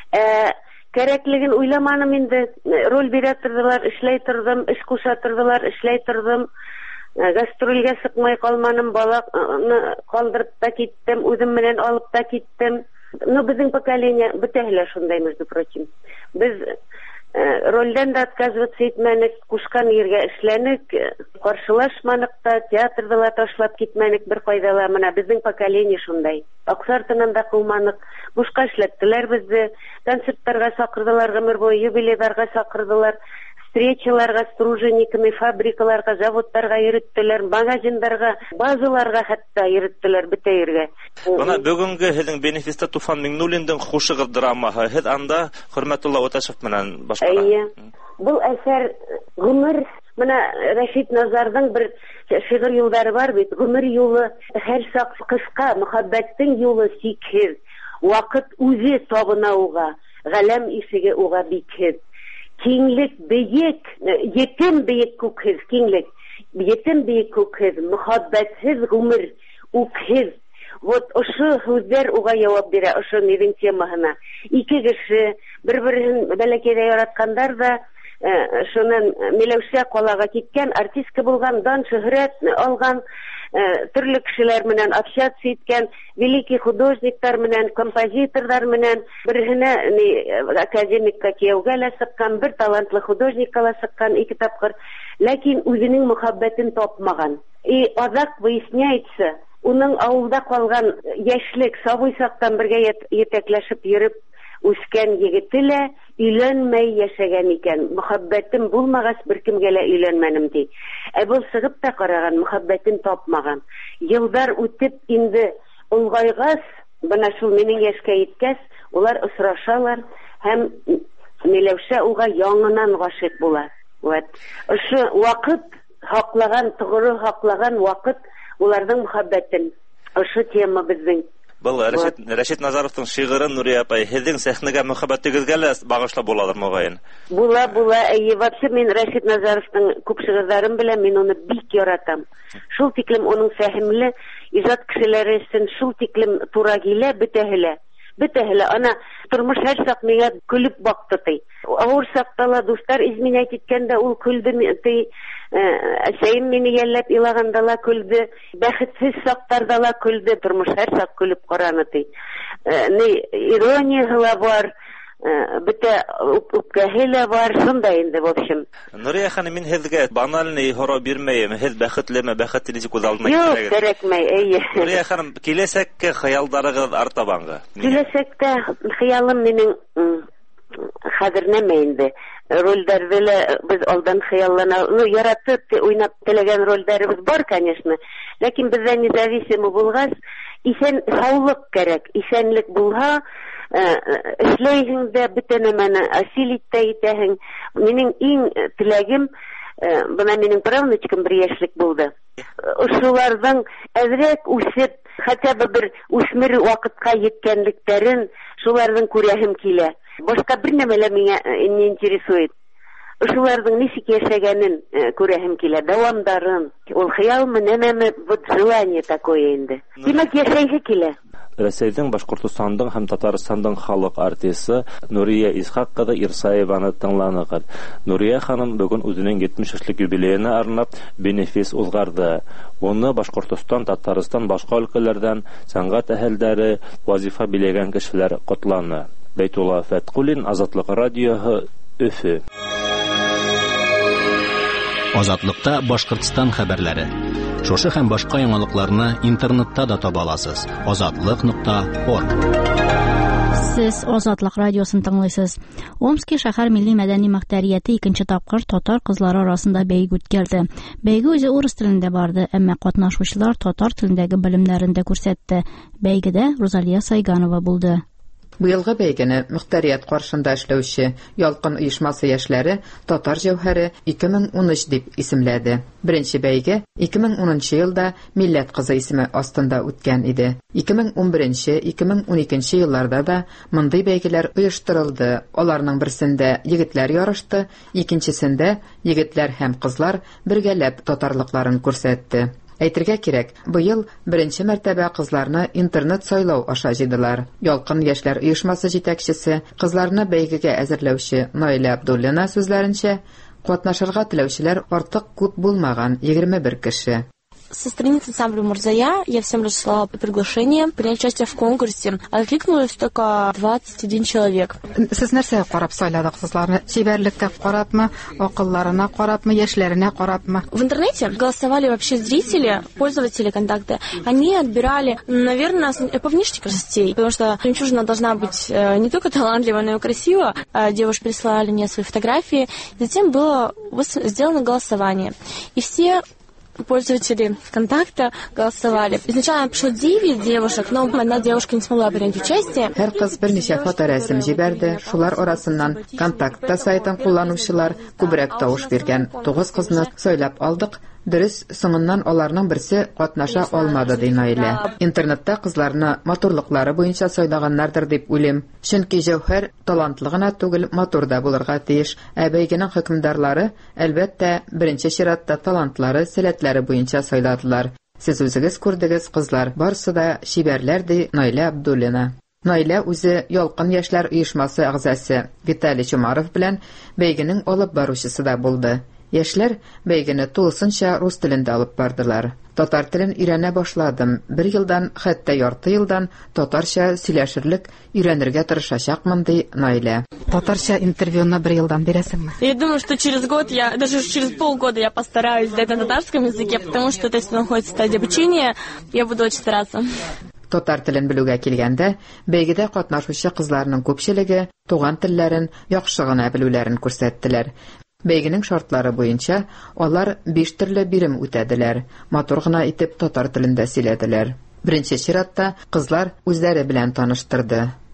кирәклеген уйламаным инде. Роль бирә тордылар, эшләй тордым, эш куша тордылар, эшләй тордым. Гастрольгә сыкмай калманым, баланы калдырып та киттем, үзем менән алып та киттем. Безнең поколение бөтәһе шундай, между прочим. Без рольдән да отказываться итмәнек, кушкан ергә эшләнек, каршылашманык та, театрда ла ташлап китмәнек бер кайда ла. Менә безнең поколение шундай. Аксартынан да кылманык. Бушка эшләттеләр безне. Концертларга сакырдылар, гомер буе юбилейларга сакырдылар. Встречаларга, стружениками, фабрикаларга, заводтарга йөреттеләр, магазиндарга, базаларга хәтта йөреттеләр бөтә ергә. Бана бүгенге һезнең бенефиста Туфан Миңнуллиндың хушыгыз драмаһы, һез анда Хөрмәтулла Уташев менән башкара. Бу әсәр гомер, менә Рәшид Назардың бер шигырь юллары бар бит. Гомер юлы һәр сак кыска, мөхәббәттең юлы сикһез. Вакыт үзе табына уга, галәм ишеге уга бикһез. Киңлек бейек, етем бейек күкһез, киңлек, етем бейек күкһез, мөхәббәтһез гомер үкһез. Вот ошо һүзләр уга җавап бирә, ошо нидән темаһына. Ике кеше бер-берен бәләкәйдә яраткандар да, шуннан Миләүшә калага киткән, артистка булган, дан шөһрәт алган, төрле кешеләр менән общаться иткән, великий художниктар менән, композиторлар менән, берһенә академикка кияүгә лә сыккан, бер талантлы художникка ла сыккан, ике тапкыр, ләкин үзенең мөхәббәтен тапмаган. И азак выясняется, уның авылда калган яшьлек, сабый сактан бергә етәкләшеп йөреп үскән егете лә өйләнмәй яшәгән икән. Мөхәббәтем булмагач беркемгә лә өйләнмәнем ди. Бул сыгып та караган, мөхәббәтен тапмаган. Елдар үтеп инде улгайгас, бына шул минең яшькә иткәс, улар осрашалар һәм Миләүшә уга яңынан гашыйк була. Вот. Ошо вакыт хаклаган, тугры хаклаган вакыт уларның мөхәббәтен. Ошо тема безнең. Был Рәшит Назаровтың шигырын, Нурия апай, һеҙҙең сәхнәгә мөхәббәтегеҙгә лә багышлап буладыр мөгаен. Була. Вообще мин Рәшит Назаровтың күп шигырьләрен беләм, мин уны бик яратам. Шул тиклем уның фәһемле иҗат кешеләре өчен шул тиклем туры килә бөтәһеле. Ана тормыш һәр сак миңа көлеп бакты ти. Авыр сакта ла дустар изминәт иткәндә ул көлде ти. Әсәйем мине йәлләп илаганда ла көлде. Бәхетсез сактарда ла көлде. Тормыш һәр сак көлеп караны ти. Ирония ла бар. Бөтә үпкәһе лә бар. Шундай инде, в общем. Нурия ханым, мин һеҙгә банальный һорау бирмәйем. Һеҙ бәхетлеме, бәхетле нисек күҙ алдына килергә? Юк, кәрәкмәй, әйе. Нурия ханым, киләсәккә хыялдарығыҙ артабанғы? Киләсәктә хыялым минең хәҙер нәмә инде. Рольдәрҙе лә без алдан хыяллана, яратып уйнап теләгән рольдәребез бар, конечно. Ләкин бездә независимо булғас, исән һаулык кәрәк. Исәнлек булһа, эшләйһең дә бөтә нәмәне асил итәһең. Минең иң теләгем, бына минең правнучкам 1 яшьлек булды. Ошоларҙың әҙерәк үсеп, хәтта бер үсмер вакытка еткәнлектәрен шуларҙың күрәһем килә. Башка бер нәмә лә миңа не интересует. Ошоларҙың нисек йәшәгәнен күрәһем килә, дәвамдарын. Ул хыялмы, нәмәме, вот желание такое инде. Димәк, йәшәйһе килә. Рәсәйҙең, Башҡортостандың һәм Татарстандың халыҡ артисы Нурия Исхаҡ ҡыҙы Ирсаеваны тыңланығыҙ. Нурия ханым бөгөн үҙенең 70 йәшлек юбилейына арнап бенефис уҙғарҙы. Уны Башҡортостан, Татарстан, башҡа өлкәләрҙән сәнғәт әһелдәре, вазифа биләгән кешеләр ҡотланы. Бәйтулла Фәтҡуллин, Азатлыҡ радиоһы, Өфө. Азатлыҡта Башҡортостан хәбәрләре. Шушы һәм башҡа яңалыҡларны интернетта да таба аласыз. Азатлык.орг. Сез Азатлык радиосын тыңлайсыз. Омский шәһәр милли мәдәни мөхтәрияте 2нче тапҡыр татар ҡыҙлары арасында бәйге үткәрҙе. Бәйге үзе урыс телендә барды, әммә ҡатнашыусылар татар телендәге белемдәрен дә күрсәтте. Бәйгедә Розалия Сайганова булды. Быйылғы бәйгене мөхтәриәт ҡаршында эшләүсе Ялҡын ойошмасы йәшләре Татар җәүһәре 2013 дип исемләде. Беренче бәйге 2010 елда Милләт ҡызы исеме астында үткән иде. 2011-2012 елларда да мындай бәйгеләр ойоштырылды. Аларның берсендә егетләр ярышты, икенчесендә егетләр һәм ҡызлар бергәләп татарлыҡларын күрсәтте. Әйтергә кирәк, быйыл беренче мәртәбә ҡызларны интернет сайлау аша җыйдылар. Ялҡын йәшләр ойошмасы җитәкчесе, ҡызларны бәйгегә әзерләүче Наиля Абдуллина сүзләренчә, ҡатнашырға теләүселәр артыҡ күп булмаған 21 кеше. Со страницы ансамбля «Мурзая» я всем разослала приглашение принять участие в конкурсе. Откликнулось только 21 человек. Сез нәрсәгә ҡарап сайладыҡ ҡызларны? Шибәрлеккә ҡарапмы, аҡылларына ҡарапмы, йәшләренә ҡарапмы? В интернете голосовали вообще зрители, пользователи ВКонтакте. Они отбирали, наверное, по внешней красоте, потому что жемчужина должна быть не только талантлива, но и красива. Девушки прислали мне свои фотографии. Затем было сделано голосование. И все пользователи ВКонтакта голосовали. Изначально пришло 9 девушек, но одна девушка не смогла принять участие. Һәр ҡыз берничә фоторәсем җибәрде. Шулар арасыннан КонтактТа сайтын ҡулланыусылар күберәк тауыш биргән 9 ҡызны сайлап алдык. Дөрес, соңыннан аларның берсе ҡатнаша алмады, ди Наилә. Интернетта ҡызларны матурлыҡлары буйынса сайлаганнарҙыр дип уйлыйм. Чөнки Җәүһәр талантлы гына түгел, матур да булырға тейеш. Ә бәйгенең хөкемдарлары, әлбәттә, беренче чиратта талантлары, сәләтләре буйынса сайладылар. Сез үзегез күрдегез, ҡызлар, барысы да шибәрләр, ди Наиля Абдуллина. Наиля үзе Ялҡын йәшләр ойошмасы әғзасы Виталий Чумаров белән бәйгенең алып барыусысы да булды. Йәшләр бәйгене тулысынча рус телендә алып бардылар. Татар телен өйрәнә башладым. 1 йылдан, хәтта ярты йылдан татарча сөйләшерлек өйрәнергә тырышачакмын, ди Наиля. Татарча интервьюны 1 йылдан бирәсеңме? Я думаю, что через год, даже через полгода я постараюсь сдать на татарском языке, потому что это если находится в стадии обучения, я буду очень стараться. Татар телен белүгә килгәндә, бәйгедә катнашучы ҡызларның күпчелеге туган телләрен яҡшы гына белүләрен күрсәттеләр. Бәйгенең шартлары буйынча алар 5 төрле бирем үтәделәр. Матур гына итеп татар телендә сөйләделәр. Беренче чиратта ҡызлар үзләре белән таныштырды.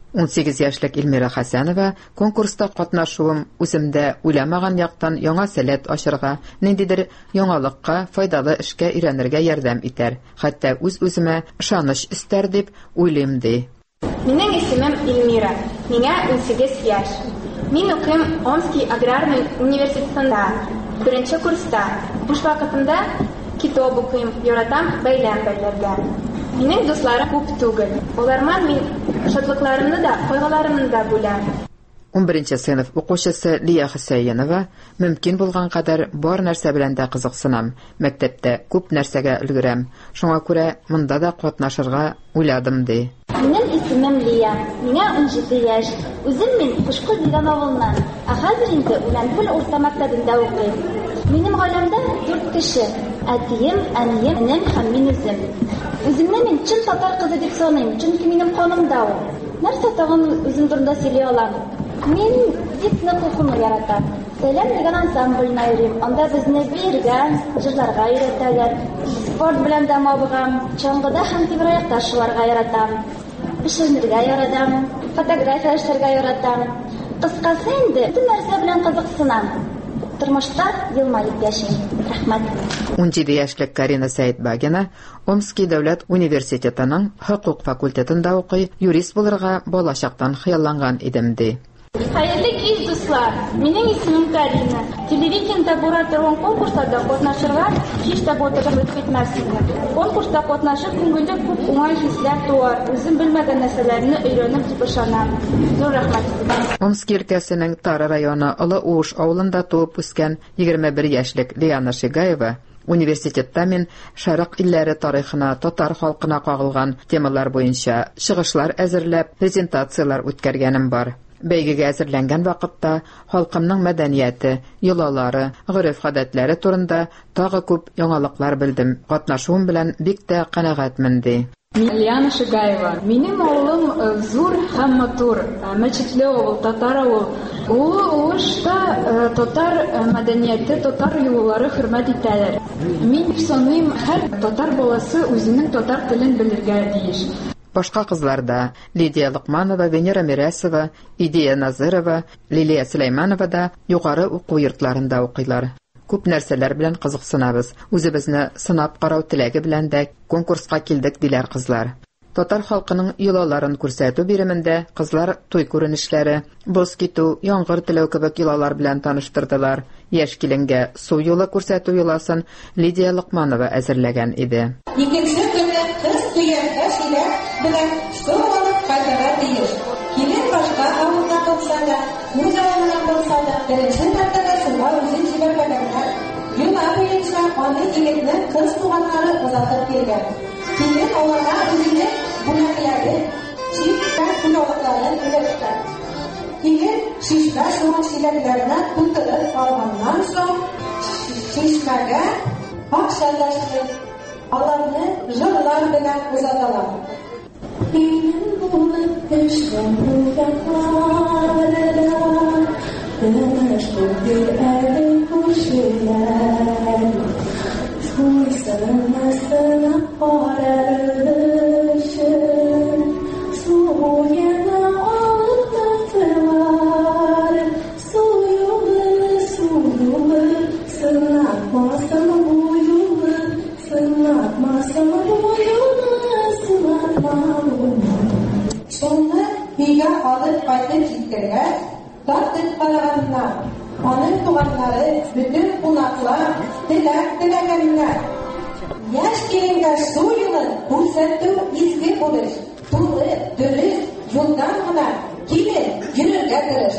18 яшьлек Илмира Хәсәнова конкурста катнашуым үземдә уйламаган яктан яңа сәләт ачырга, ниндидер яңалыкка, файдалы эшкә өйрәнергә ярдәм итәр. Хәтта үз-үземә ышаныч өстәр дип уйлыйм ди. Минем исемем Илмира. Миңа 18 яшь. Мин укыйм Омский аграрный университетында, 1-нче курста. Буш вакытымда китап укыйм, яратам бәйләм бәйләргә. Минем дусларым күп түгел. Аларга мин шатлыкларымны да, кайгыларымны да бүләм. 11-нче сыйныф укучысы Лия Хөсәйенова мөмкин булган кадәр бар нәрсә белән дә кызыксынам. Мәктәптә күп нәрсәгә өлгерәм. Шуңа күрә монда да катнашырга уйладым ди. Минем исемем Лия. Миңа 17 яшь. Үзем мин Кушкыл дигән авылнан. Хәзер инде Үләнкүл урта мәктәбендә укыйм. Минем гаиләмдә 4 кеше. Әтием, әнием, энем һәм мин үзем. Үземне мин чын татар кызы дип саныйм, чөнки минем канымда ул. Нәрсә тагын үзем турында сөйли алам? Мин дипне кухны яратам. Сәлам дигән ансамбльне йөрим. Анда безне биргән, җырларга өйрәтәләр. Спорт белән дә мабыгам. Чаңгыда һәм тибраякта шуларга яратам. Пешерергә яратам. Фотография эшләргә яратам. Кыскасы инде, бөтен нәрсә белән кызыксынам. Тормышта елмаеп яшим. Рәхмәт. 17 яшьлек Карина Сәйетбагина Омский дәүләт университетының хокук факультетында укый, юрист булырга балачактан хыялланган идем ди. Хәерле кич, дуслар. Минем исемем Карина. Телевидениедә бара торган конкурсларда катнашырга һич тә булдырып китмәссезме. Конкурста катнашып, күңелдә күп уңай хисләр туар. Үзем белмәгән нәрсәләрне өйрәнеп дип ышанам. Зур рәхмәт. Омский өлкәсенең Тары районы Олы Уш авылында туып үскән 21 яшьлек Лиана Шигаева университетта мин Шәрык илләре тарихына, татар халкына кагылган темалар буенча чыгышлар әзерләп, презентациялар үткәргәнем бар. Бәйгегә әзерләнгән вакытта халкымның мәдәнияте, йолалары, гореф-гадәтләре турында тагы күп яңалыклар белдем. Катнашуым белән бик тә канәгатьмен ди. Лиана Шигаева. Минем авылым зур һәм матур, мәчетле авыл, татар авыл. Ул Ушта татар мәдәнияте, татар юллары хөрмәт итәләр. Мин саныйм, һәр татар баласы үзенең татар телен белергә тиеш. Башка кызларда Лидия Лыкманова, Венера Мирәсова, Идия Назырова, Лилия Сөләйманова да югары уку йортларында укыйлар. Күп нәрсәләр белән кызыксынабыз. Үзебезне сынап карау теләге белән дә конкурска килдек диләр кызлар. Татар халкының йолаларын күрсәтү биремендә кызлар туй күренешләре, боз китү, яңгыр теләү кебек йолалар белән таныштырдылар. Яшь киленгә су юлы күрсәтү йоласын Лидия Лыкманова әзерләгән иде. Икенче көнне кыз туйганда шиләр белән су алып кайтырга тиеш. Килен башка авылда булса да, үз авылында булса да, беренче мәртәбә суга үзен җибәрмәгәннәр. Юла буенча аны егетне кыз туганнары озатып биргән. Килен аларга үзенең бүләкләре, читтән кулакларын өләшкән. Килен шишмә суган шиләкләрне тутырып алганнан соң шишмәгә акча ташлый. Аларны җырлар белән узаталар. Минем булып төшкән буякларда, тыныч булыр әле күршеләр. Суйсынмасына карарышын, суяна алып таптылар. Суюлы, сынатмасын буюлы, сынатмасын буюлы, сынатмасын. Соңны өйгә алып кайтып киткәнгә, тартып караганнар. Аның туганнары, бүтән кунаклар, теләгәннәр. Яшь киленгә су юлын күрсәтү изге булыш. Туры, дөрес, юлдан гына килен йөрергә тырыш.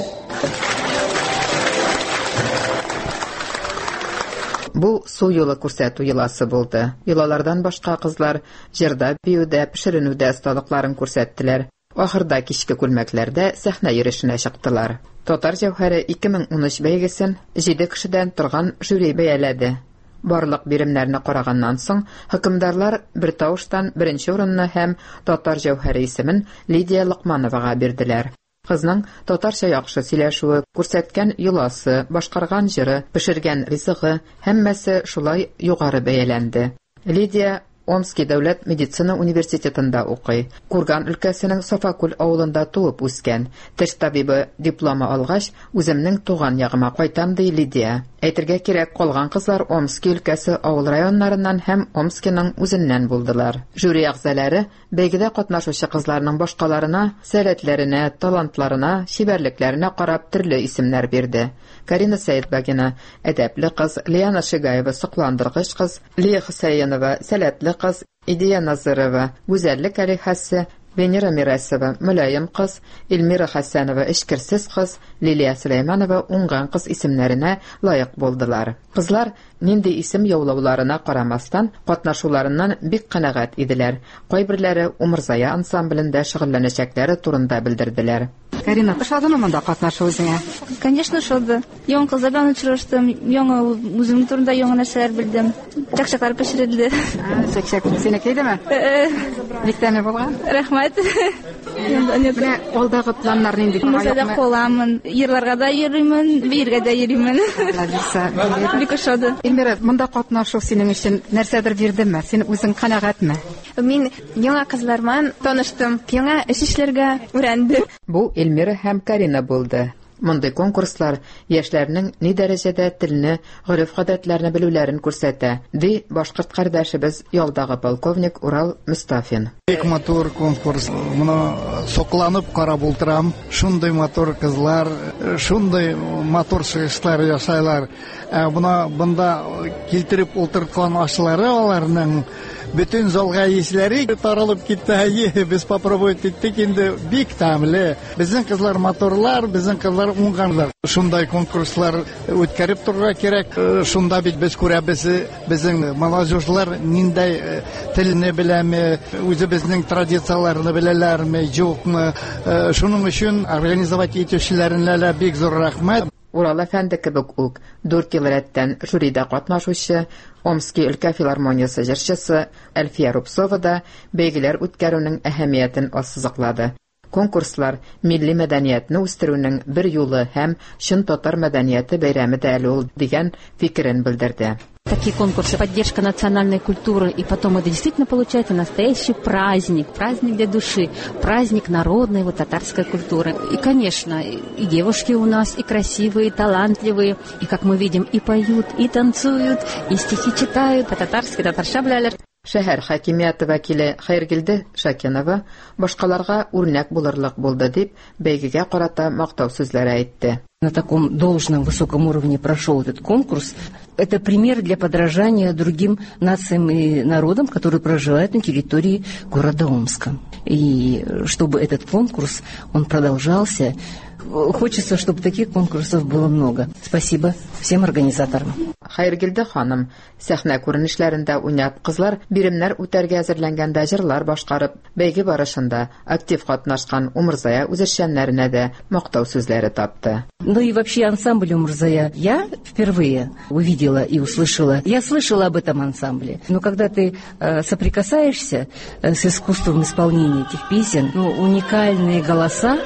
Бу су юлы күрсәтү йоласы булды. Йолалардан башка кызлар җырда, биюдә, пешеренүдә осталыкларын күрсәттеләр. Ахырда кичке күлмәкләрдә сәхнә йөрешенә чыктылар. Татар җәүһәре 2013 бәйгесен 7 кешедән торган жюри бәяләде. Барлык биремнәрне караганнан соң хөкемдарлар бер тавыштан беренче урынны һәм Татар җәүһәре исемен Лидия Лыкмановага бирделәр. Кызның татарча яхшы сөйләшүе, күрсәткән йоласы, башкарган җыры, пешергән ризыгы һәммәсе шулай югары бәяләнде. Лидия Омский дәүләт медицина университетында укый. Курган өлкәсенең Сафакүл авылында туып үскән. Теш табибы дипломы алгач, үземнең туган ягыма кайтам ди Лидия. Әйтергә кирәк, калган кызлар Омский өлкәсе авыл районнарыннан һәм Омскиның үзеннән булдылар. Жюри әгъзалары бәйгедә катнашучы кызларның башкаларына, сәләтләренә, талантларына, шибәрлекләренә карап төрле исемнәр бирде. Карина Сәйетбагина әдәпле кыз, Лиана Шигаева сокландыргыч кыз, Лия Хусаенова сәләтле кыз, Идия Назырова гүзәллек алихасы, Венера Мирасова мөлаем кыз, Эльмира Хәсәнова эшкерсез кыз, Лилия Сөләйманова уңган кыз исемнәренә лаек булдылар. Кызлар нинди исем яулауларына карамастан катнашуларыннан бик канәгать иделәр. Кайберләре Умырзая ансамблендә шөгыльләнәчәкләре турында белдерделәр. Карина, ошадымы монда катнашу үзеңә? Конечно, ошады. Яңа кызлар белән очраштым, яңа үзем турында яңа нәрсәләр белдем. Чакчаклар пешерелде. Чакчак синеке идеме? Биктәме булган? Рәхмәт. Менә алдагы планнар нинди? Музейда каламын, йырларга да йөримен, биергә дә йөримен. Бик ошады. Эльмира, монда катнашу синең өчен нәрсәдер бирдеме? Син үзең канәгатьме? Мин яңа кызлармен таныштым, яңа эш эшләргә өйрәндем. Бу Эльмира һәм Карина булды. Мондый конкурслар яшьләрнең ни дәрәҗәдә телне, гореф-гадәтләрне белүләрен күрсәтә, ди башкорт кардәшебез ялдагы полковник Урал Мустафин. Бик матур конкурс. Моны сокланып карап ултырам. Шундый матур кызлар, шундый матур чыгышлар ясайлар. Бunda килтереп ултырткан ашлары аларның bütün залга исләре таралып китте. Без попробовать иттек инде, бик тәмле. Безнең кызлар матурлар, безнең кызлар уңганлар. Шундай конкурслар үткәреп торырга кирәк. Шунда бит без күрәбез, безнең молодежьлар ниндәй телне беләме, үзебезнең традицияларны беләләрме, юкмы. Шуның өчен организовать итүчеләренә бик зур рәхмәт. Урал әфәнде кебек үк 4 ел рәттән жюридә катнашучы, Омский өлкә филармониясе җырчысы Әлфия Рубцова да бәйгеләр үткәрүнең әһәмиятен ассызыклады. Конкурслар милли мәдәниятне үстерүнең бер юлы һәм чын татар мәдәнияте бәйрәме дә әле ул дигән фикерен белдерде. Такие конкурсы, поддержка национальной культуры, и потом это действительно получается настоящий праздник, праздник для души, праздник народной татарской культуры. И, конечно, и девушки у нас, и красивые, и талантливые, и, как мы видим, и поют, и танцуют, и стихи читают, по-татарски, татарша беләләр. Шәһәр хакимияты вәкиле Хәйргилде Шакинова башкаларга үрнәк булырлык булды дип бәйгегә карата мактау сүзләре әйтте. На таком должном высоком уровне прошел этот конкурс. Это пример для подражания другим нациям и народам, которые проживают на территории города Омска. И чтобы этот конкурс, он продолжался, хочется, чтобы таких конкурсов было много. Спасибо всем организаторам. Хәйргилде ханым, сәхнә күренешләрендә уйнап, кызлар биремнәр үтәргә әзерләнгәндә җырлар башкарып, бәйге барышында актив катнашкан Умырзая үзешчәннәренә дә мактау сүзләре тапты. Ну и вообще ансамбль Умырзая я впервые увидела и услышала. Я слышала об этом ансамбле, но когда ты соприкасаешься с искусством исполнения этих песен, уникальные голоса.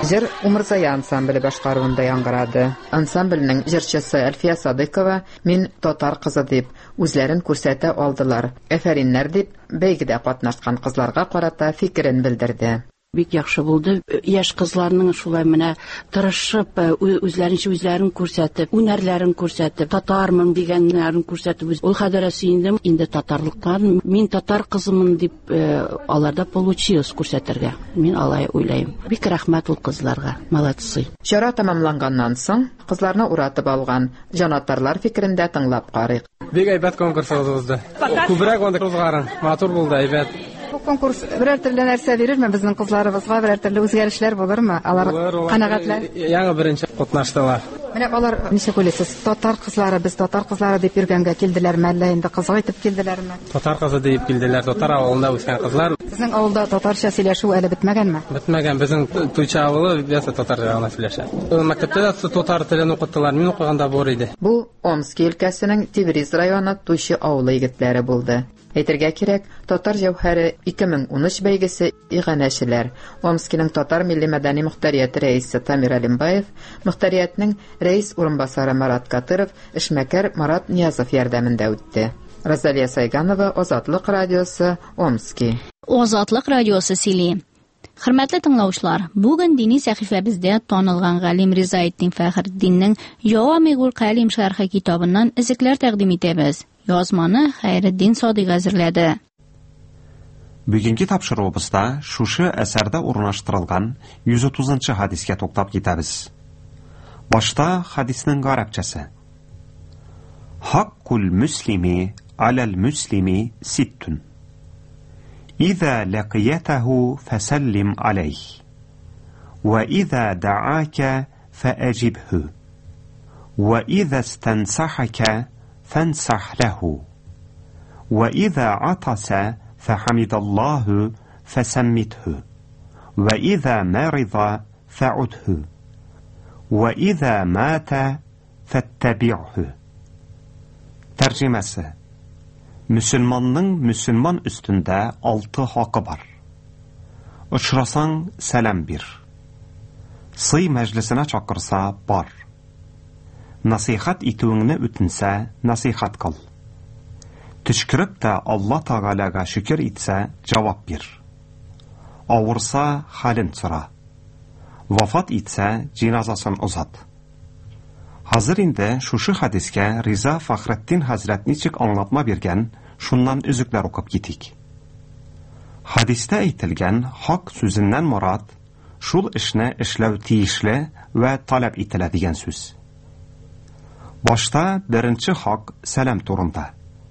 Җыр Умырзая ансамбле башкаруында яңгырады. Ансамбльнең җырчысы Әлфия Садыкова "Мин татар кызы" дип үзләрен күрсәтә алдылар. Әфәриннәр дип бәйгедә катнашкан кызларга карата фикерен белдерде. Бик яхшы булды. Яшь кызларның шулай менә тырышып, үзләрен күрсәтеп, үнәрләрен күрсәтеп, татармын дигәннәрен күрсәтеп, ул хәдәрә сөендем. Инде татарлыктан мин татар кызымын дип аларда получилось күрсәтергә. Мин алай уйлыйм. Бик рәхмәт ул кызларга. Молодцы. Чара тәмамланганнан соң кызларны уратып алган җанатарлар фикерен дә тыңлап карыйк. Бик әйбәт конкурс узды. Күбрәк анда кызларын, матур булды, әйбәт. Бу конкурс берәр төрле нәрсә бирерме безнең кызларыбызга, берәр төрле үзгәрешләр булырмы? Алар канәгатьләр. Яңа беренче катнаштылар. Менә алар ничек уйлыйсыз? Татар кызлары, без татар кызлары дип йөргәнгә килделәрме, әллә инде кызык итеп килделәрме? Татар кызы дип килделәр. Татар авылында үскән кызлар. Безнең авылда татарча сөйләшү әле бетмәгәнме? Бетмәгән. Безнең туйча авылы ясә татар гына сөйләшә. Мәктәптә дә татар телен укыттылар. Мин укыганда бар иде. Бу Омск өлкәсенең Тибриз районы Туйчы авылы егетләре булды. Әйтергә кирәк, Татар җәүһәре 2013 бәйгесе иганәчеләр. Омскиның татар милли мәдәни мөхтәрияте рәисе Тамир Алимбаев, мөхтәриятның рәис урынбасары Марат Катыров, эшмәкәр Марат Ниязов ярдәмендә үтте. Розалия Сайганова, Азатлык радиосы, Омски. Азатлык радиосы сөйли. Хөрмәтле тыңлаучылар, бүген дини сәхифәбездә танылган галим Ризаетдин Фәхретдиннең Яумигул Калим шәрхи китабыннан изекләр тәкъдим итәбез. Язманы Хәйретдин Садыйк әзерләде. Бүгенге тапшыруыбызда шушы әсәрдә урнаштырылган 130-нчы хадискә туктап китәбез. Башта хадиснең гарәпчәсе. Хаккул муслими алал муслими ситтун. إذا لقيته فسلم عليه وإذا دعاك فأجبه وإذا استنصحك فانصح له وإذا عطس فحمد الله فسمته وإذا مرض فعده وإذا مات فاتبعه. ترجمة: Müslümanның müslüman üstündə 6 haqqı var. Uçrasan sələm bir. Sıy məclisinə çaqırsa bar. Nasihat ituğunu ütinsə nasihat qal. Tüşkürüb də Allah Tağalaga şükür etsə cavab bir. Avursa halin sıra. Vafat etsə cinazasını uzat. Hazır indi şuşu hadiskə Riza Fəxrəddin Həzrət niçik anlatma bergən şundan üzüklər oqub gitik. Hadisdə aytilgən haqq sözündən murad şul işni işləv tiyişli və talab etilə digən söz. Başta birinci haqq sələm turunda.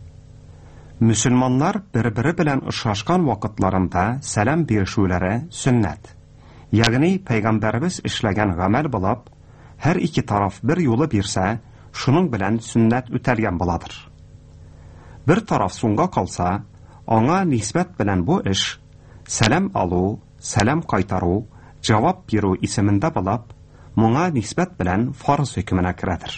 Müslümanlar bir-biri bilən ışaşqan vaqtlarında sələm berişuləri sünnət. Yəni Peyğəmbərimiz işləgən qəməl bulab, hər iki taraf bir yolu birsə, şunun bilən sünnət ütəlgən buladır. Bir taraf sunğa qalsa, ona nisbət bilən bu iş, sələm alu, sələm qaytaru, cavab biru isimində bulab, buna nisbət bilən farz hükmünə kirədir.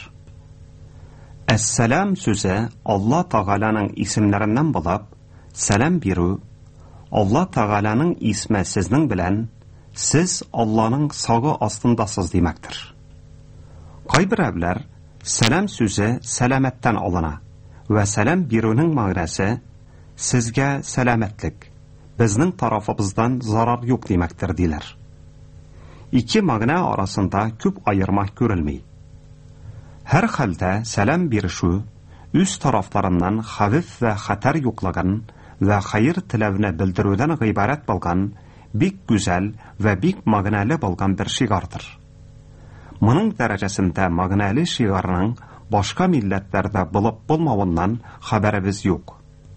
Əs-sələm sözü Allah Tağalanın isimlərindən bulab, sələm biru, Allah Tağalanın ismi siznin bilən, siz Allah'ın sağı astındasız deməkdir. Qaybirəvlər, sələm sözü sələmətdən alına və sələm birinin mənəsi sizgə sələmətlik, bizning tarafımızdan zarar yox deməkdir deyilər. İki məna arasında küp ayırmaq görülmey. Hər halda sələm birişu üz taraflarından xavif və xətər yoxlağın və xayır tiləvini bildirüdən ibarət bolğan bik güzel və bik mənalı bolğan bir şiğardır. Bunun dərəcəsində mənalı şiğarının başqa millətlərdə bulub bulmağından xəbərimiz yox.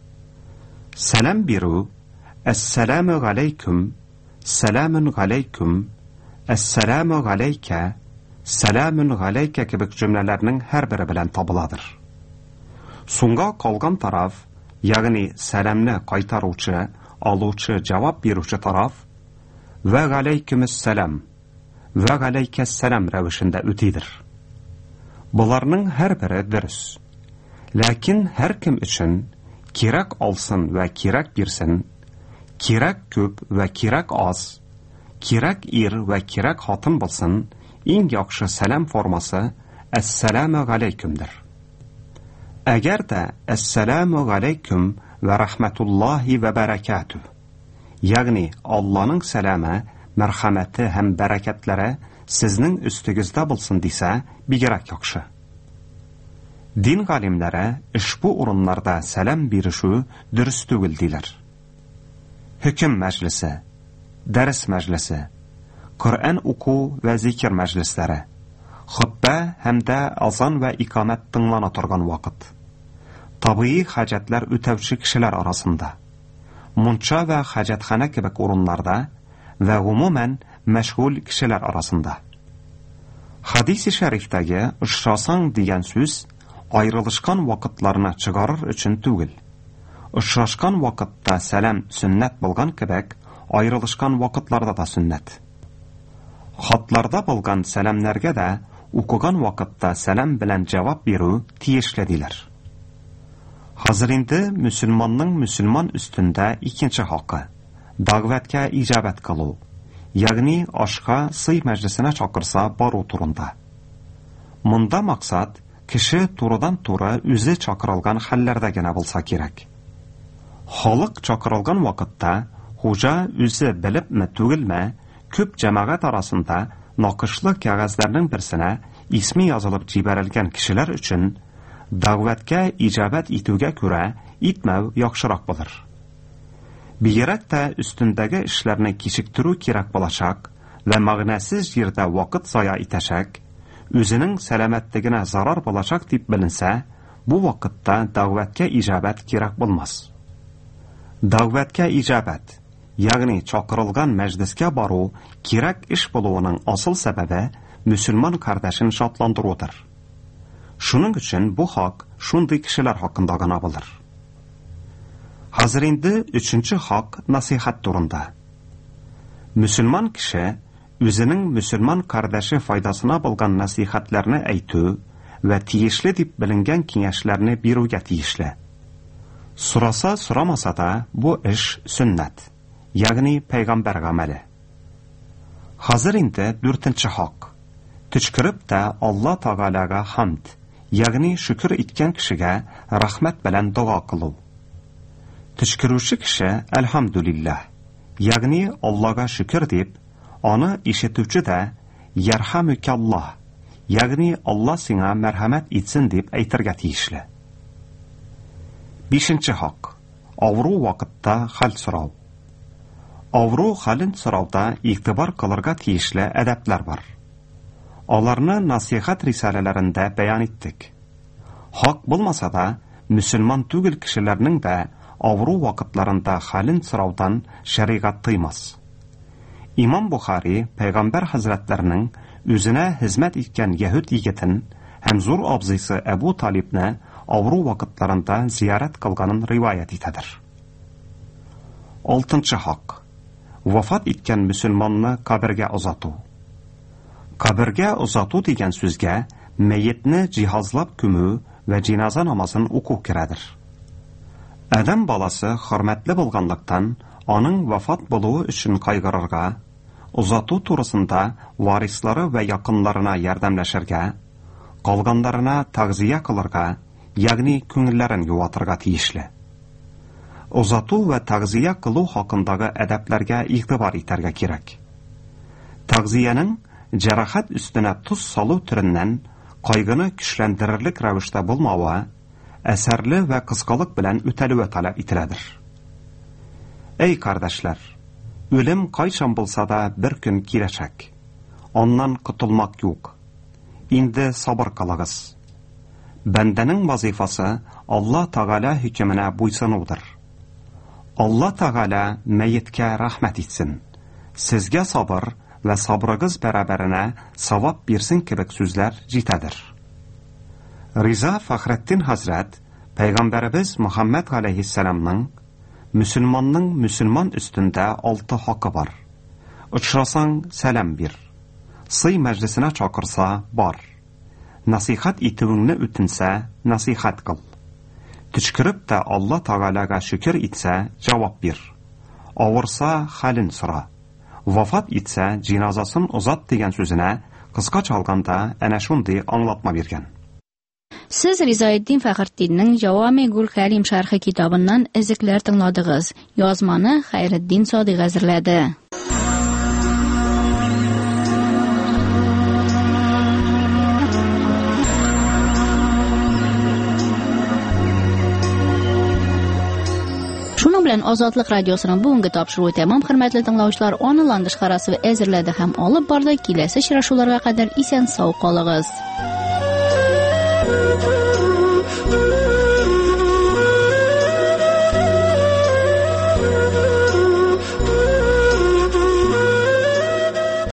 Sələm biru, əs-sələmü aleyküm, sələmün aleyküm, əs-sələmü aleykə, sələmün aleykə kibik cümlələrinin hər biri bilən tabıladır. Sunğa qalğan taraf, yəni sələmni qaytarucu, alucu, cavab birucu taraf və aleykümüs-sələm və aleykəs-sələm rəvişində ötidir. Bunlarının hər biri dürüs. Lakin hər kim üçün kirak alsın və kirak birsin, kirak köp və kirak az, Кирәк ир вә кирәк хатын булсын, иң яхшы сәлам формасы «Әссәламу галейкумдыр». Әгәр дә «Әссәламу галейкум вә рахмәтуллахи вә бәрәкәту», ягъни Алланың сәламе, мәрхәмәте һәм бәрәкәтләре сезнең өстегездә булсын дисә, бигрәк яхшы. Дин галимнәре ушбу урыннарда сәлам бирешү дөрес түгел диләр. Хөкем мәҗлесе, дәрес мәҗлесе, Коръән уку вә зикр мәҗлесләре, хутбә һәм дә азан вә икамәт тыңлана торган вакыт, табигый хаҗәтләр үтәүче кешеләр арасында, мунча вә хаҗәтханә кебек урыннарда вә гомумән мәшгуль кешеләр арасында. Хадис-и шәрифтәге «Ошрасаң» дигән сүз аерылышкан вакытларны чыгарыр өчен түгел. Ошрашкан вакытта сәлам сөннәт булган кебек, аерылышкан вакытларда да сөннәт. Хатларда булган сәламнәргә дә укыган вакытта сәлам белән җавап бирү тиешле диләр. Хәзер инде мөселманның мөселман өстендә икенче хакы — дәгъвәткә иҗабәт кылу, ягъни ашка сый мәҗлесенә чакырса бару турында. Монда максат кеше турыдан-туры үзе чакырылган хәлләрдә генә булса кирәк. Халык чакырылган вакытта хуҗа үзе белепме түгелме, күп җәмәгать арасында накышлы кәгазьләрнең берсенә исми язылып җибәрелгән кешеләр өчен дәгъвәткә иҗабәт итүгә күрә итмәү яхшырак булыр. Бигрәк тә өстендәге эшләрне кичектерү кирәк булачак вә мәгънәсез җирдә вакыт зая итәчәк, үзенең сәламәтлегенә зарар булачак дип беленсә, бу вакытта дәгъвәткә иҗабәт кирәк булмас. Дәгъвәткә иҗабәт, ягъни чакырылган мәҗлескә бару кирәк эш булуының асыл сәбәбе мөселман кардәшен шатландыруыдыр. Шуның өчен бу хак шундый кешеләр хакында гына булыр. Хәзер инде өченче хак насихат турында. Мөселман кеше үзенең мөселман кардәше файдасына булган насихатларны әйтү вә тиешле дип беленгән киңәшләрне бирүгә тиешле. Сураса, сурамаса да, бу эш сөннәт, ягъни пәйгамбәр гамәле. Хәзер инде 4нче хак. Төчкереп тә Алла Тәгаләгә хамд, ягъни шөкер иткән кешегә рәхмәт белән дуа кылу. Төчкерүче кеше әлхәмдүлилләх, ягъни Аллага шөкер дип, аны ишетүче дә ярхамукаллах, ягъни Алла сиңа мәрхәмәт итсен дип әйтергә тиешле. 5нче хак. Авыру вакытта хәл сорау. Авыру хәлен сорауда игътибар кылырга тиешле әдәпләр бар. Аларны насихат рисаләләрендә бәян иттек. Хак булмаса да, мөселман түгел кешеләрнең дә авыру вакытларында хәлен сораудан шәригать тыймас. Имам Бухари Пәйгамбәр хәзрәтләренең үзенә хезмәт иткән яһүд егетен һәм зур абзыйсы Әбу Талибне авыру вакытларында зиярат кылганын риваят итәдер. 6нчы хак. Вафат иткән мөселманны кабергә озату. Кабергә озату дигән сүзгә мәетне җиһазлап күмү вә җиназа намазын уку керәдер. Адам баласы хөрмәтле булганлыктан, аның вафат булуы өчен кайгырырга, озату турысында варислары вә якыннарына ярдәмләшергә, калганнарына тагъзия кылырга, ягъни күңелләрен юатырга тиешле. Озату вә тагъзия кылу хакындагы әдәпләргә игътибар итәргә кирәк. Тагъзиянең җәрәхәт өстенә туз салу төреннән кайгыны көчләндерерлек рәвештә булмавы, әсәрле вә кыскалык белән үтәлүе таләп ителәдер. Эй кардәшләр, үлем кайчан булса да бер көн киләчәк. Аннан котылмак юк. Инде сабыр кылыгыз. Бәндәнең вазифасы Алла Тәгалә хөкеменә буйсынудыр. Алла Тәгалә мәеткә рәхмәт итсен. Сезгә сабыр вә сабрыгыз бәрабәренә савап бирсен кебек сүзләр җитәдер. Риза Фахретдин хәзрәт Пәйгамбәребез Мөхәммәд галәйһиссәламның мөселманның мөселман өстендә 6 хакы бар. Очрасаң сәлам бир. Сый мәҗлесенә чакырса бар. Насихат итүеңне үтенсә насихат кыл. Төчкереп тә Алла Тәгаләгә шөкер итсә җавап бир. Авырса хәлен сора. Vafat etsə, cinazasın uzat degan sözünə qısqa çalganda ana shunday anlatma bergan. Siz Rizoyeddin Faxriddinning Javami-gul Kalim sharhi kitobidan iziklar tingladingiz. Yozmani Xayriddin Sodiq hazırladi. Шуның белән Азатлык радиосының бүгенге тапшыруы тәмам, хөрмәтле тыңлаучылар, анырландыш карасы әзерләде һәм алып барды. Киләсе очрашуларга кадәр исән-сау калыгыз.